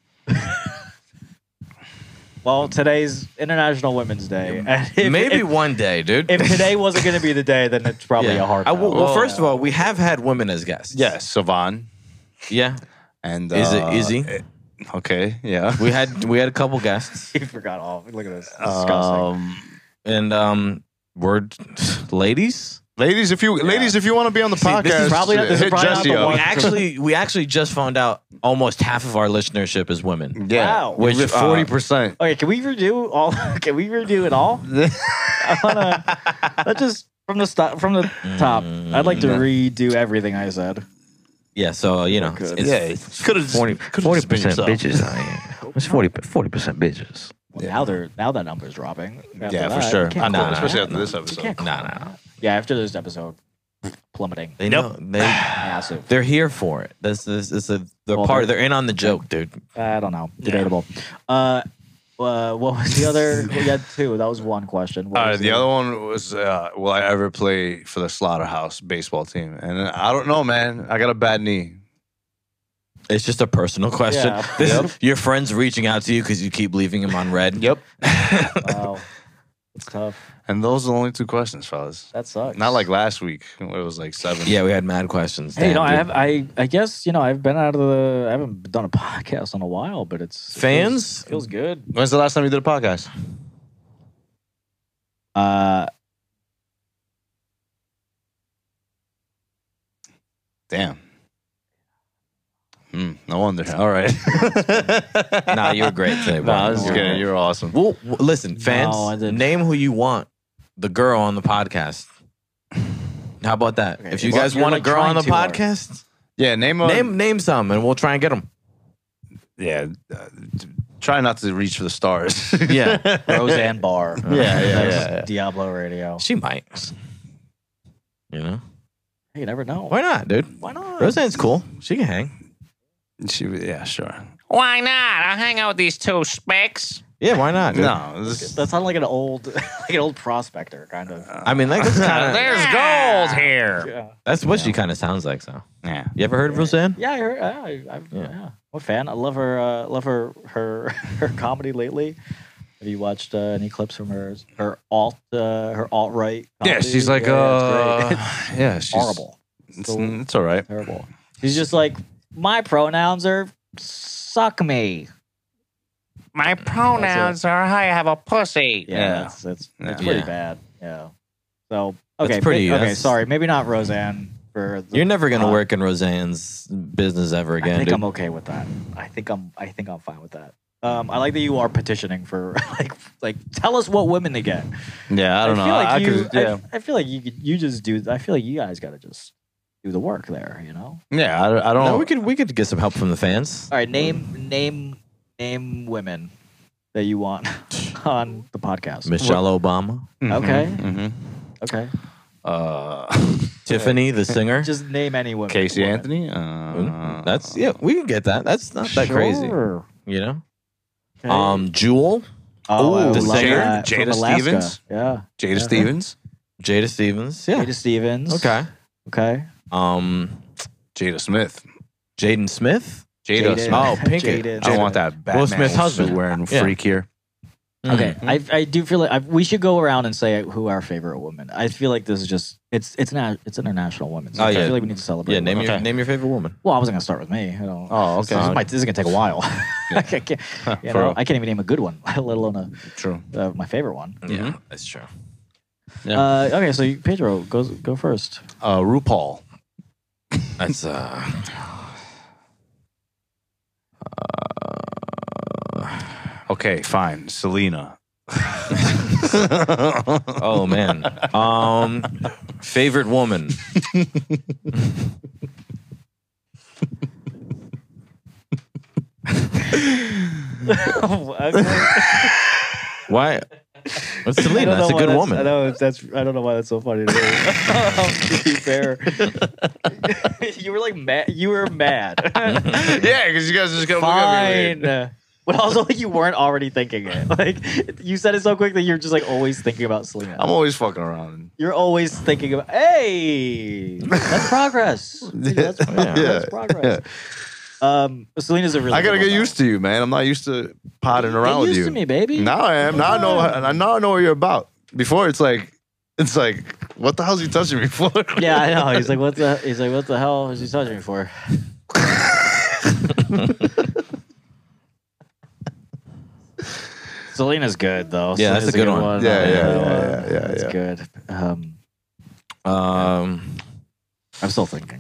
Well, today's International Women's Day. And if, Maybe if, one day, dude. if today wasn't going to be the day, then it's probably Yeah. a hard. Well, no. first of all, we have had women as guests. Yes, Savan. Yeah. And Is it Izzy? Okay, yeah. We had a couple guests, you forgot all. Look at this. Disgusting. and we're ladies. Ladies, if you want to be on the podcast, this is hit Jesse not the up. one. We actually just found out almost half of our listenership is women. Yeah, Wow. which Which, 40%. Okay, can we redo all? Can we redo it all? I wanna. Let's just from the top. I'd like to redo everything I said. Yeah, so it's could have 40% bitches. It's 40% bitches. Well, now that number's dropping. After Yeah, for that, sure. you can't Nah, quote nah, us. especially after this You episode. can't quote Nah, us. nah. Yeah, after this episode, plummeting. They know Massive. they're here for it. They're in on the joke, dude. I don't know. Debatable. What was the other? We got two. That was one question. What was The other one was, will I ever play for the Slaughterhouse baseball team? And I don't know, man. I got a bad knee. It's just a personal question. Yeah. This is your friends reaching out to you because you keep leaving him on red. Yep. Wow. It's tough. And those are the only 2 questions, fellas. That sucks. Not like last week. Where it was like 7. Yeah, we had mad questions. Hey, Damn, dude. I guess I've been out of I haven't done a podcast in a while, but it Fans? feels good. When's the last time you did a podcast? Damn. No wonder. All right. Nah, you were great today, bro. Nah, I was just You were kidding. great. You're awesome. Well, listen, fans, I didn't. name who you want the girl on the podcast. How about that? Okay, If you well, guys you're, want a like, girl on the trying too hard. podcast, Yeah, name some, and we'll try and get them. Yeah, try not to reach for the stars. Yeah. Roseanne Barr. yeah. Diablo Radio. She might. You know? Hey, you never know. Why not, dude? Why not? Roseanne's cool. She can hang. Yeah, sure. Why not? I'll hang out with these 2 specks. Yeah, why not? Dude? No, this, That sounds like an old, prospector kind of. I mean, like, that's kind of There's gold here. Yeah. that's what she kind of sounds like. So, yeah. you ever heard of Roseanne? Yeah, I heard. I'm a fan. I love her. Her comedy lately. Have you watched any clips from her alt right? Yeah, she's like, yeah, she's horrible. It's all right. Terrible. She's just like, my pronouns are suck me. My pronouns are I have a pussy. Yeah, that's pretty Yeah. bad. Yeah. So okay, That's pretty- okay. that's- Sorry, maybe not Roseanne. For the, You're never gonna uh, work in Roseanne's business ever I again, think dude. I'm okay with that. I think I'm fine with that. I like that you are petitioning for like tell us what women to get. Yeah, I don't know. feel like I you. could, yeah, I feel like you just do. I feel like you guys got to just do the work there. You know. yeah. I don't. No, we could get some help from the fans. All right, name women that you want on the podcast. Michelle Obama, Okay. Mhm. Okay. Tiffany, the singer. Just name any women. Casey woman. Anthony. That's we can get that. That's not that crazy, Sure. you know. Okay. Jewel, I the love singer, that. Jada From Alaska. Stevens? Yeah. Jada Stevens. Jada Stevens. Yeah. Jada Stevens. Okay. Okay. Jada Smith. Jaden Smith. Jada Jaden. Smith. Oh, Pinkett. Jaden. I want that Batman Will Smith's suit husband. wearing Yeah. freak here. Okay, Mhm. I do feel like we should go around and say who our favorite woman. I feel like this is just it's International Women's. Oh, I yeah. feel like we need to celebrate. Yeah. Name women. your favorite woman. Well, I wasn't gonna start with me. I don't, Oh, okay. This is gonna take a while. I can't, you For know, real. I can't even name a good one, let alone True. my favorite one. Yeah, that's true. Yeah. Okay, so Pedro, go first. RuPaul. That's Okay, fine. Selena. oh man. Favorite woman. Why? What's Selena? That's a good woman. I know I don't know why that's so funny to me. To be fair, you were like mad. You were mad. Yeah, because you guys just gotta look at me. Fine. But also, like, you weren't already thinking it. Like, you said it so quick that you're just like always thinking about Selena. I'm always fucking around. You're always thinking about, hey, that's progress. That's progress. Selena's a really. I gotta good get one, used to you, man. I'm not used to potting though. around Get with used you. to me, baby. Now I am. Now I know what you're about. Before it's like, what the hell's he touching me for? Yeah, I know. He's like, what the hell is he touching me for? Selena's good though. Yeah, that's Selena's a good one. one. Yeah. That's Yeah. good. Um, I'm still thinking.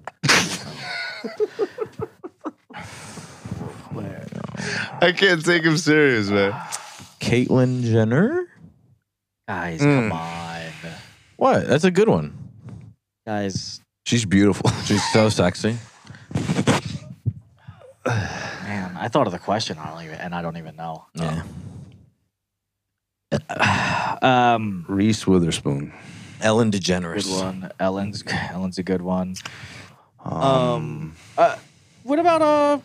I can't take him serious, man. Caitlyn Jenner. Guys, come on. What? That's a good one. Guys, She's beautiful. She's so sexy. man, I thought of the question. I don't even know. Yeah. Reese Witherspoon. Ellen Good DeGeneres. one. Ellen's a good one. What about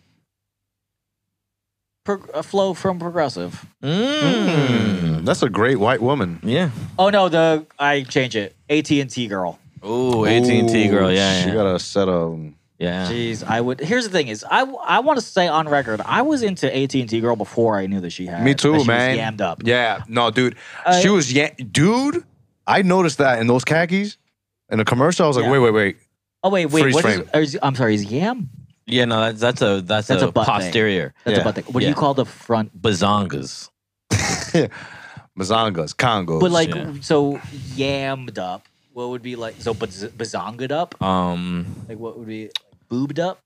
a Flo from Progressive? That's a great white woman. Yeah. Oh no, I change it. AT&T girl. Ooh, AT&T girl. Yeah, She yeah. got a set of. Yeah. Jeez, I would. Here's the thing: is I want to say on record, I was into AT&T girl before I knew that she had. Me too, that she man. Was yammed up. Yeah, no, dude. She was dude. I noticed that in those khakis in the commercial. I was like, Yeah. wait. Oh wait. Freeze What frame. I'm sorry. Is yam? Yeah, no, that's a That's a butt thing. posterior. That's Yeah. a butt thing. What do Yeah. you call the front? Bazongas. Mazangas, Congos. But like, Yeah. so yammed up. What would be like? So bazonged up? Like what would be boobed up?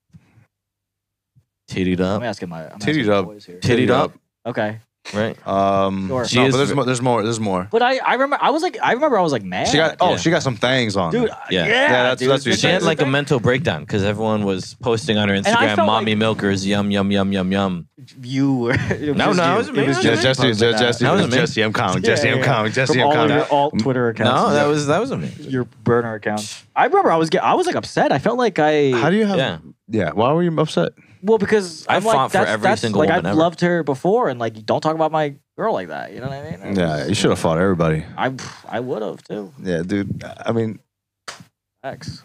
Tittied I'm up. asking Tittied my up. boys here. Tittied up. Okay, Right. Sure. She No, is but there's more. There's more. but I remember I was like mad. She got. Yeah. She got some things on. dude. Yeah. Yeah, Yeah, that's dude, what you She had said. like a mental breakdown because everyone was posting on her I Instagram, felt "Mommy like- milkers, yum yum yum yum yum." You were. No, it was me. It was That just Jesse, you posting that. Jesse, That was me. Jesse M. Kong, Jesse M. Kong, Jesse From M. all of Kong. your alt Twitter accounts. No, that was me. your burner accounts. I remember I was like upset. I felt like How do you have? Yeah. Yeah. Why were you upset? well because I I'm like, fought for that's, every that's, single like woman I've ever. loved her before, and like don't talk about my girl like that. You know what I mean? Yeah, you should have fought everybody. I would have too. Yeah, dude. I mean, X.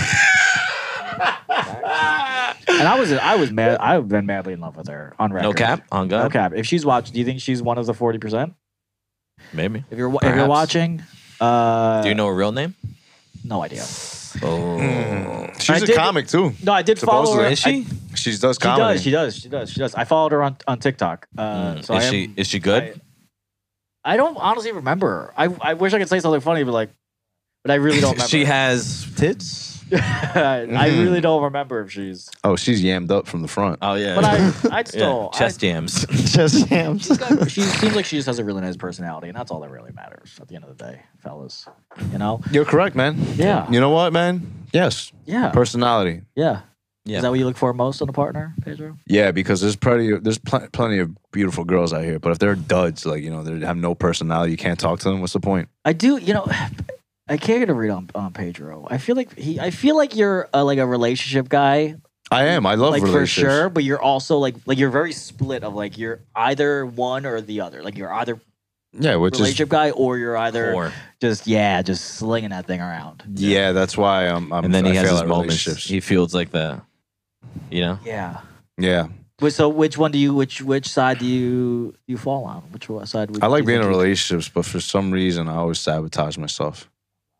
And I was mad. I've been madly in love with her on record. No cap on God. No cap. If she's watched, do you think she's one of the 40%? Maybe. If you're Perhaps. watching, Do you know her real name? no idea. Oh. she's I a did- comic too. No, I did follow Supposedly. her. Is she? She does comedy. She does. I followed her on TikTok. So Is she good? I don't honestly remember. I wish I could say something funny, but I really don't remember. She has tits. I really don't remember if she's. Oh, she's yammed up from the front. Oh yeah. But I'd still. yeah. Chest yams. Just yams. She seems like she just has a really nice personality, and that's all that really matters at the end of the day, fellas. You know? You're correct, man. Yeah. You know what, man? Yes. Yeah. Personality. Yeah. Yeah. Is that what you look for most in a partner, Pedro? Yeah, because there's plenty of beautiful girls out here, but if they're duds, like they have no personality, you can't talk to them. What's the point? I do. I can't get a read on Pedro. I feel like you're like a relationship guy, I am. I love like for relationships. sure. But you're also like you're very split of like you're either one or the other. Like you're either Yeah, which is relationship guy or you're either Or just slinging that thing around. yeah. That's why I'm. and then he I has fail his at moments. relationships. He feels like the, Yeah. Yeah, So which one do you which side do you fall on? Which side? I like do you being in think you- relationships, but for some reason, I always sabotage myself.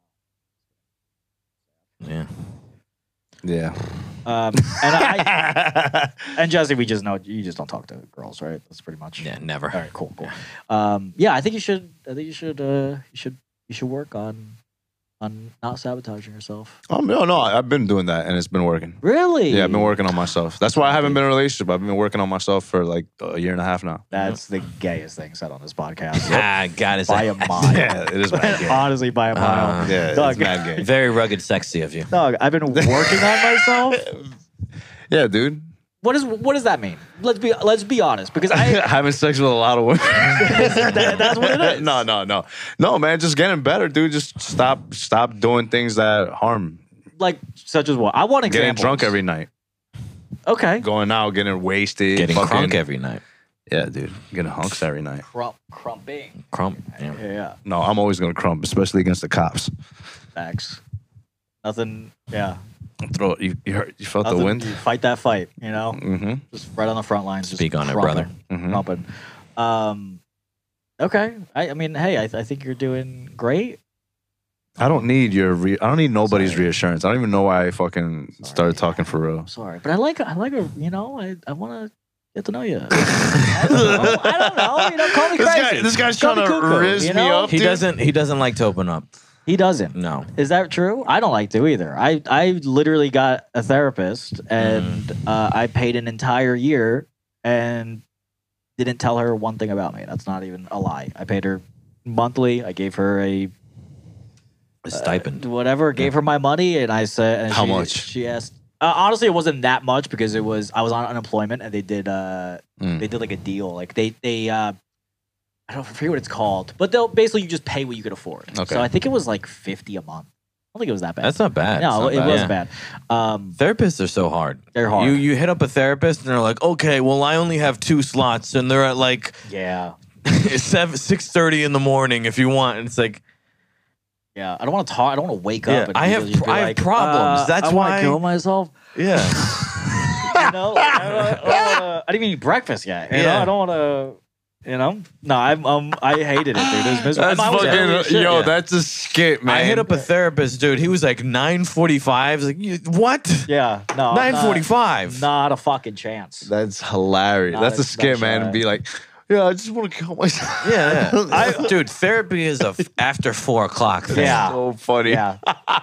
yeah. Yeah. And I and Jesse, we just know you just don't talk to girls, right? That's pretty much. Yeah, never. All right, cool. Yeah, I think you should. You should work on not sabotaging yourself. No, I've been doing that, and it's been working. Really? Yeah, I've been working on myself. That's why I haven't been in a relationship. I've been working on myself for like a year and a half now. That's the gayest thing said on this podcast. Ah, God, it's By a mile. Yeah, it is mad gay. Honestly, by a mile. Yeah, Dog. it's mad gay. very rugged, sexy of you. Dog, I've been working on myself. Yeah, dude. What does that mean? Let's be honest, because I Having sex with a lot of women. that's what it is. No, man. Just getting better, dude. Just stop doing things that harm. Like such as what? I want examples. Getting drunk every night, Okay. going out, getting wasted, Getting fucking- crunk every night. Yeah, dude. Getting hunks every night. Crumping. Crump. Yeah. Yeah. No, I'm always gonna crump, especially against the cops. Facts. Nothing. Yeah. Throw it. You felt Nothing, the wind. you fight that fight. You know. Mm-hmm. Just right on the front lines. Speak just on it, crumping, brother. Mm-hmm. Crumping. Okay. I mean, hey, I think you're doing great. I don't need I don't need nobody's Sorry. reassurance. I don't even know why I fucking started talking for real. I'm sorry, but I like a. You know, I want to get to know you. I don't know. You know, call me crazy. This guy's Call trying me to cuckoo, riz you me know? up. He dude. doesn't like to open up. He doesn't. No. Is that true? I don't like to either. I literally got a therapist and I paid an entire year and didn't tell her one thing about me. That's not even a lie. I paid her monthly. I gave her a stipend. whatever. Gave her my money, and I said, and How she, much? She asked. Honestly, it wasn't that much because I was on unemployment, and they did like a deal. Like they I don't forget what it's called, but they'll basically you just pay what you could afford. Okay. So I think it was like $50 a month. I don't think it was that bad. That's not bad. No, It's it not was Yeah. bad. Therapists are so hard. They're hard. You hit up a therapist and they're like, okay, well, I only have 2 slots, and they're at like Yeah. 6:30 in the morning if you want. And it's like, Yeah. I don't want to talk. I don't want to wake Yeah, up. And I have just be I have like, problems. That's I want why- to kill myself. yeah. You know, like, I didn't even eat breakfast yet. You know, Yeah. I don't want to. You know, no, I hated it, dude. It was miserable. That's I was early as fucking shit. yo. yeah. That's a skit, man. I hit up a therapist, dude. He was like 9:45. Like, what? Yeah, no, 9:45. Not a fucking chance. That's hilarious. Nah, that's a that's skit, man. shy. And be like, yeah, I just want to kill myself. Yeah, yeah. Dude, therapy is after 4 o'clock thing. Yeah. So funny. Yeah,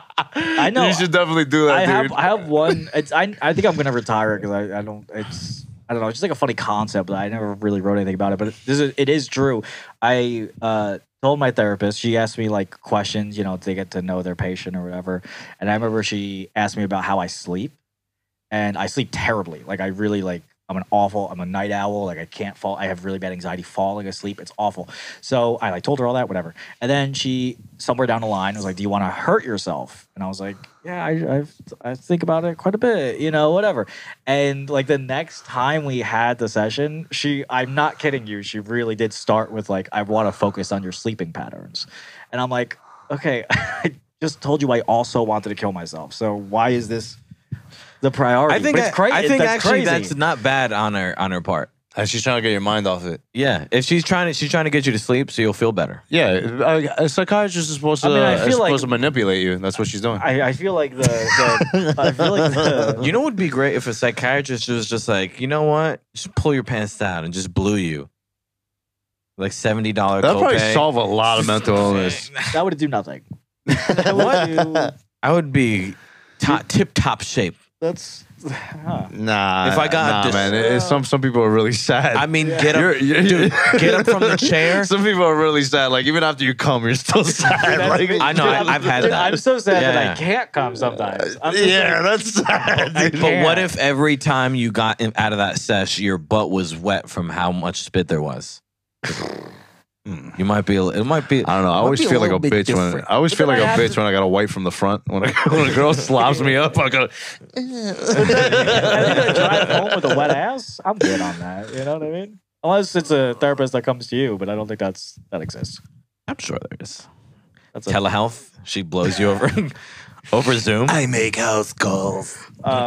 I know. You should definitely do that, dude. I have one. It's I think I'm gonna retire because I don't. I don't know. It's just like a funny concept. But I never really wrote anything about it. But it is true. I told my therapist. She asked me like questions, you know, to get to know their patient or whatever. And I remember she asked me about how I sleep, and I sleep terribly. Like I really like. I'm a night owl. Like I can't fall. I have really bad anxiety falling asleep. It's awful. So I like told her all that, whatever. And then she, somewhere down the line, was like, "Do you want to hurt yourself?" And I was like, "Yeah, I think about it quite a bit, you know, whatever." And like the next time we had the session, I'm not kidding you. She really did start with like, "I want to focus on your sleeping patterns," and I'm like, "Okay, I just told you I also wanted to kill myself. So why is this the priority?" I think But it's crazy. I think That's actually crazy. that's not bad on her part. And she's trying to get your mind off it. Yeah, if she's trying to get you to sleep so you'll feel better. Yeah, a psychiatrist is supposed to. I mean, I feel is like- supposed to manipulate you. That's what she's doing. I feel like I feel like the You know what would be great if a psychiatrist was just like, you know what, just pull your pants down and just blew you, like $70 copay. That'll probably solve a lot of mental illness. that would do nothing. That would do- I would be tip top shape. That's huh. Nah, If I got man, some people are really sad. I mean, get up, You're- dude, get up from the chair. Some people are really sad. Like even after you come, you're still sad. That's Like, me. I know, I've had Dude, that. I'm so sad that Yeah. I can't come sometimes. I'm just yeah, like, that's sad. dude. But what can't. if every time you got out of that sesh, your butt was wet from how much spit there was? You might be. It might be. I don't know. I always be a feel like a little bit bitch when different. I always feel like then a I have bitch when I got a wipe from the front. When a girl slaps me up, I go. I think I drive home with a wet ass. I'm good on that. You know what I mean? Unless it's a therapist that comes to you, but I don't think that exists. I'm sure there is. That's a, Telehealth. She blows you over over Zoom. I make house calls.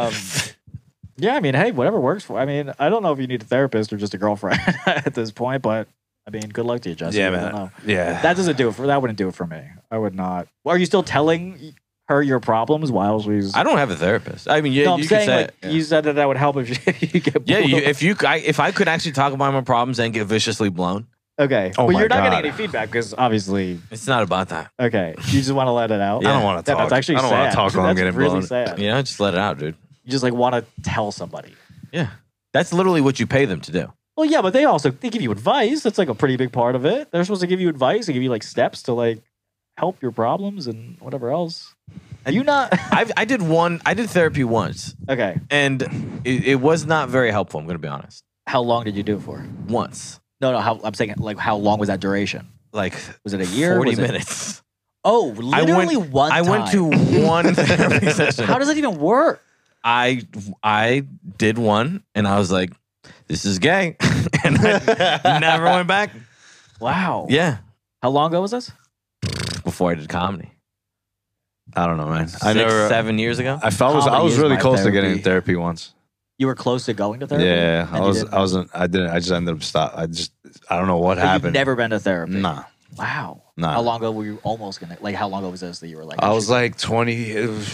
yeah. I mean, hey, whatever works for. I mean, I don't know if you need a therapist or just a girlfriend at this point, but I mean, good luck to you, Jesse. Yeah, I don't man. know. Yeah. That doesn't do it for. That wouldn't do it for me. I would not. Well, are you still telling her your problems while she's? I don't have a therapist. I mean, yeah, No, I'm you could saying say like it. you said that would help if you get. Yeah, blown. if I could actually talk about my problems and get viciously blown, Okay, Oh but my you're not God. getting any feedback because obviously, it's not about that. okay, you just want to let it out. I don't want to Yeah, talk. that's actually I don't want sad. to talk when I'm That's getting really blown. sad. You know, just let it out, dude. You just like want to tell somebody. Yeah, that's literally what you pay them to do. Well, yeah, but they give you advice. That's like a pretty big part of it. They're supposed to give you advice. They give you like steps to like help your problems and whatever else. And you not I did therapy once, okay? and it was not very helpful. I'm going to be honest. How long did you do it for? Once, No, I'm saying like how long was that duration? like Was it a year? 40 Was it- minutes. Oh, literally one. I went to time. one therapy session. How does that even work? I did one, and I was like, "This is gay," and I never went back. Wow. Yeah, How long ago was this? before I did comedy, I don't know, man. 7 years ago. I Comedy was is really my close to getting therapy. in therapy once. You were close to going to therapy. Yeah, And you didn't? I didn't. I just ended up stop. I don't know what But you've happened. never been to therapy. Nah. Wow. Nah. How long ago were you almost gonna? Like, how long ago was this that you were like? I was like 20, it was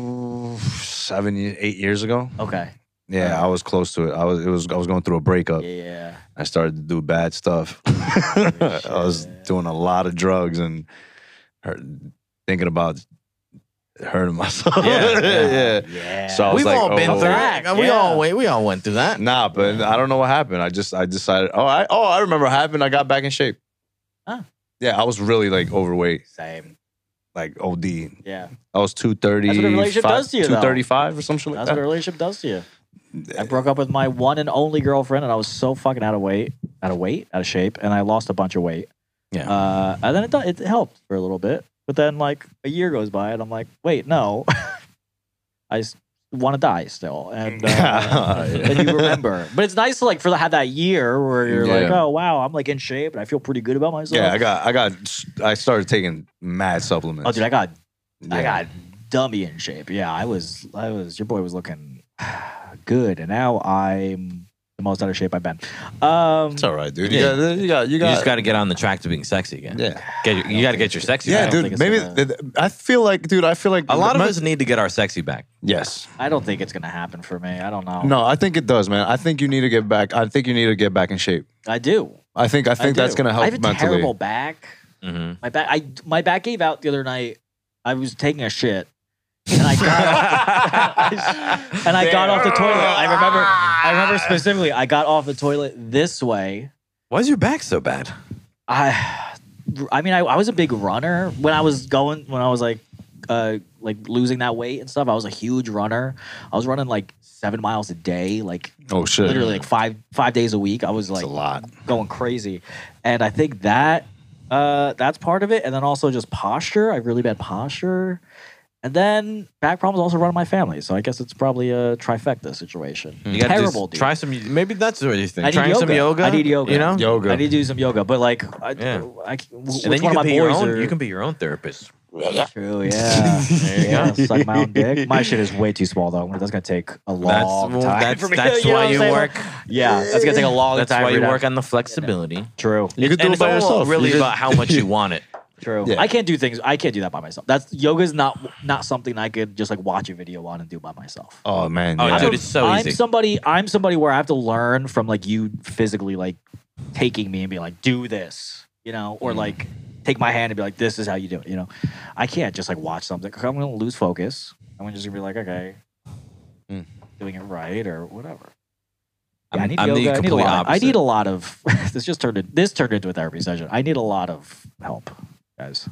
8 years ago. okay. Yeah, I was close to it. I was going through a breakup. Yeah. I started to do bad stuff. I was doing a lot of drugs and thinking about hurting myself. Yeah. Yeah. So I was We've like, all been oh. through Back, it. We all went through that. Nah, but I don't know what happened. I decided. I remember what happened. I got back in shape. Huh. Yeah, I was really like overweight, Same. like OD. Yeah. I was 230. That's what a relationship does to you, though. 235 or something like That's what that. a relationship does to you. I broke up with my one and only girlfriend, and I was so fucking out of shape, and I lost a bunch of weight. Yeah. And then it helped for a little bit, but then like a year goes by, and I'm like, wait, no, I want to die still, and and you remember. But it's nice to like have that year where you're like, Yeah. oh wow, I'm like in shape, and I feel pretty good about myself. Yeah, I started taking mad supplements. Oh, dude, I got Yeah. dummy in shape. Yeah, I was. Your boy was looking good, and now I'm the most out of shape I've been. It's all right, dude. Yeah. You You just got to get on the track to being sexy again. Yeah. You got to get your sexy Yeah, back. don't think dude. it's Maybe I feel like A lot of us need to get our sexy back. Yes. I don't think it's gonna happen for me. I don't know. No, I think it does, man. I think you need to get back. I think you need to get back in shape. I do. I think that's do. gonna help I have a mentally. terrible back. Mm-hmm. My back gave out the other night. I was taking a shit, and I got off the toilet. I remember specifically. I got off the toilet this way. Why is your back so bad? I mean, I was a big runner when I was like losing that weight and stuff. I was a huge runner. I was running like 7 miles a day, like Oh shit! literally like five days a week. I was That's like a lot. going crazy, and I think that's part of it. And then also just posture. I have really bad posture. And then back problems also run in my family, so I guess it's probably a trifecta situation. You gotta Terrible, dude. try some. Maybe that's what you think. I need Trying some yoga. I need yoga. You know, Yoga. I need to do some yoga, but like, Yeah. which and then you one can of be my your boys own. are? You can be your own therapist. True, yeah. There you Yeah, go. suck my own dick. My shit is way too small though. That's gonna take a long time for me. That's You know why what I'm you saying? work. Yeah, that's gonna take a long That's time. why for you me to- work on the flexibility. True, You can do And it by it's all yourself. really You just- about how much you want it. true. Yeah. I can't do things. I can't do that by myself. That's yoga's not something I could just like watch a video on and do by myself. Oh man. Oh, yeah. dude, it's so I'm easy. I'm somebody where I have to learn from like you physically like taking me and being like, do this, you know, or like take my hand and be like, this is how you do it, you know. I can't just like watch something. 'Cause I'm gonna lose focus. I'm just gonna be like, okay, doing it right or whatever. Yeah, I need I'm the yoga. complete I opposite. need a lot of this turned into a therapy session. I need a lot of help, guys.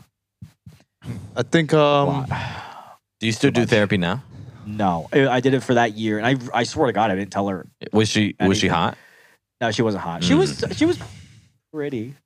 I think A lot. Do you still do therapy now? No, I did it for that year, and I swear to God, I didn't tell her. Was she Anything. hot? No, she wasn't hot. She was pretty.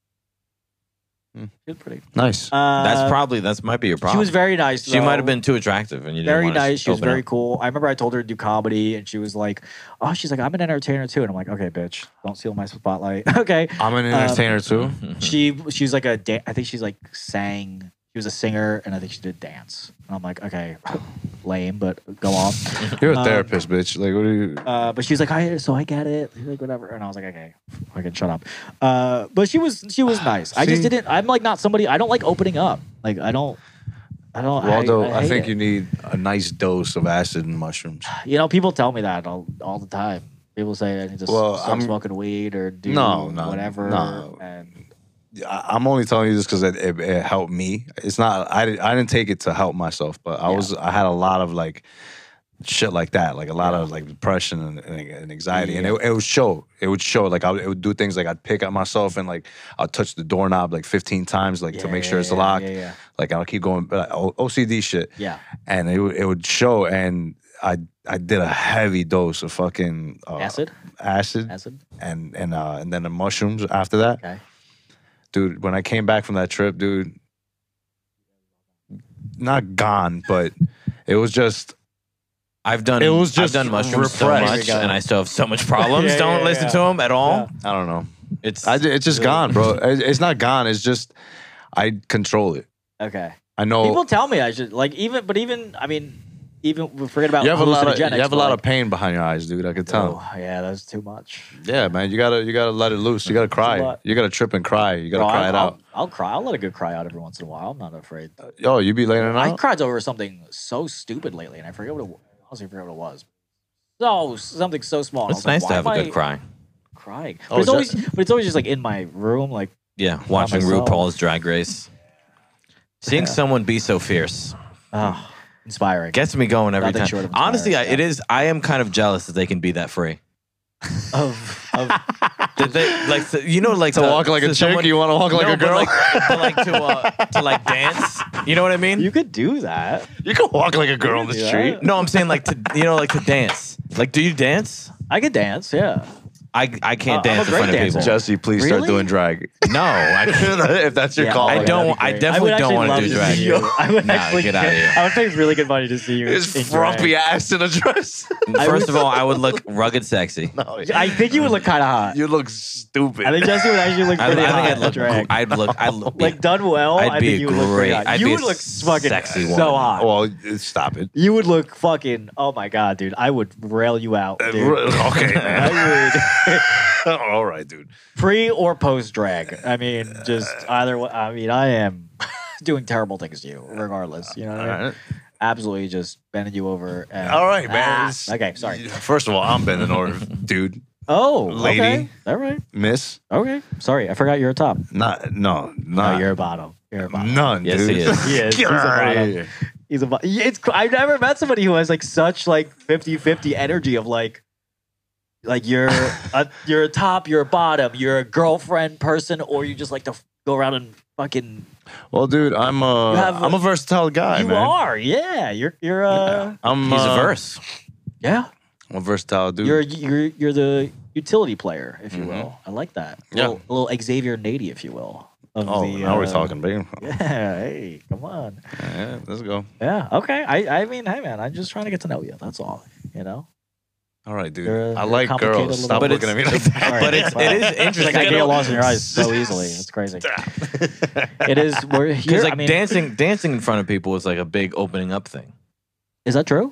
She was pretty. nice. That might be your problem. She was very nice. She might though. have been too attractive, and you didn't very want to nice. She was open very up. cool. I remember I told her to do comedy, and she was like, "Oh, she's like, I'm an entertainer too." And I'm like, "Okay, bitch, don't steal my spotlight." Okay. I'm an entertainer too. She was like I think she's like sang. She was a singer, and I think she did dance. And I'm like, okay, lame, but go on. You're a therapist, bitch. Like, what are you? But she's like, I get it. She's like, whatever. And I was like, okay, fucking shut up. But she was nice. I just See? didn't. I'm like not somebody. I don't like opening up. Like I don't. Waldo, I hate think it. you need a nice dose of acid and mushrooms. You know, people tell me that all the time. People say I need to Well, stop I'm- smoking weed or do No, whatever. no. And I'm only telling you this because it helped me. It's not. I didn't take it to help myself, but I had a lot of like shit like that, like a lot of like depression and anxiety, and it would show. It would show. Like it would do things like I'd pick at myself and like I'll touch the doorknob like 15 times, like to make sure it's locked. Yeah. Like I'll keep going, like, OCD shit. Yeah. And it would show, and I did a heavy dose of fucking Acid. acid, and then the mushrooms after that. Okay. Dude, when I came back from that trip, dude, not gone, but it was just I've done. It was just I've done mushrooms so refreshed. much, There you go. and I still have so much problems. Yeah, Don't yeah, listen yeah. to them at all. I don't know. It's It's just gone, bro. It's not gone. It's just I control it. Okay. I know People tell me I should like even I mean even forget about you have a lot of hallucinogenics, pain behind your eyes, dude. I could tell. Oh, yeah, that's too much. Yeah, man. You gotta let it loose. You gotta a cry. lot. You gotta trip and cry. You gotta Bro, cry it out. I'll cry. I'll let a good cry out every once in a while. I'm not afraid. Yo, you be laying it I out. cried over something so stupid lately, and I forget what it. Honestly, forget what it was. So something so small. and I it's was like, nice to why have a am good I cry. Crying, Oh, but is it's always just like in my room, like Yeah, watching myself. RuPaul's Drag Race. Seeing someone be so fierce Oh, inspiring. gets me going every Nothing time. short of Honestly, inspiring, it is. I am kind of jealous that they can be that free. of That they like like To walk like a chick, you want to walk like no, a girl? but like to like dance. You know what I mean? you could do that. You can walk like a girl on the Yeah. street. No, I'm saying like to like to dance. Like, do you dance? I could dance. Yeah. I can't I'm a dance in great front of dancer. people. Jesse, please start Really? doing drag. No, I can't. If that's your Yeah, call. I that'd don't. be I great. definitely would don't actually want love to do see drag. you. I would Nah, actually get outta here. I would pay really good money to see you. His in frumpy drag. ass in a dress. First of all, I would look rugged sexy. No, I think you would look kind of hot. you look stupid. I think Jesse would actually look I pretty think hot. I'd in look. drag. I'd look. Like done well. I'd I be think you would look pretty great. hot. I'd You be would a look fucking sexy so woman. hot. Well, stop it. You would look fucking. Oh my god, dude! I would rail you out, dude. Okay, man. I would All right, dude. pre or post drag. I mean, just either way. I mean, I am doing terrible things to you, regardless. You know what All I mean? right. Absolutely, just bending you over. And, All right, man. Okay, sorry. First of all, I'm bending over, dude. Oh, Lady. Okay. All right. Miss. Okay. Sorry, I forgot you're a top. No, No, you're a bottom. You're a bottom. none, Yes, dude. he is. He is. He's a Get outta bottom. here. He's a. It's. I've never met somebody who has like such like 50-50 energy of like you're a top, you're a bottom, you're a girlfriend person, or you just like to go around and fucking. Well, dude, I'm have- a versatile guy, you man. are, yeah. You're I'm He's a verse. yeah. I'm a versatile dude. You're the utility player, if you will. I like that. Yeah. A little Xavier Nady, if you will. Of oh, the, now we're talking, baby. Yeah. Hey, come on. Yeah, let's go. Yeah. Okay. I mean, hey man, I'm just trying to get to know you. That's all. You know. All right, dude. You're a- I you're a like complicated girls. little- Stop But looking at me like that. Sorry. But it is It's interesting. like I get lost in your eyes so easily. It's crazy. It is. We're here. Because like I mean, dancing in front of people is like a big opening up thing. is that true?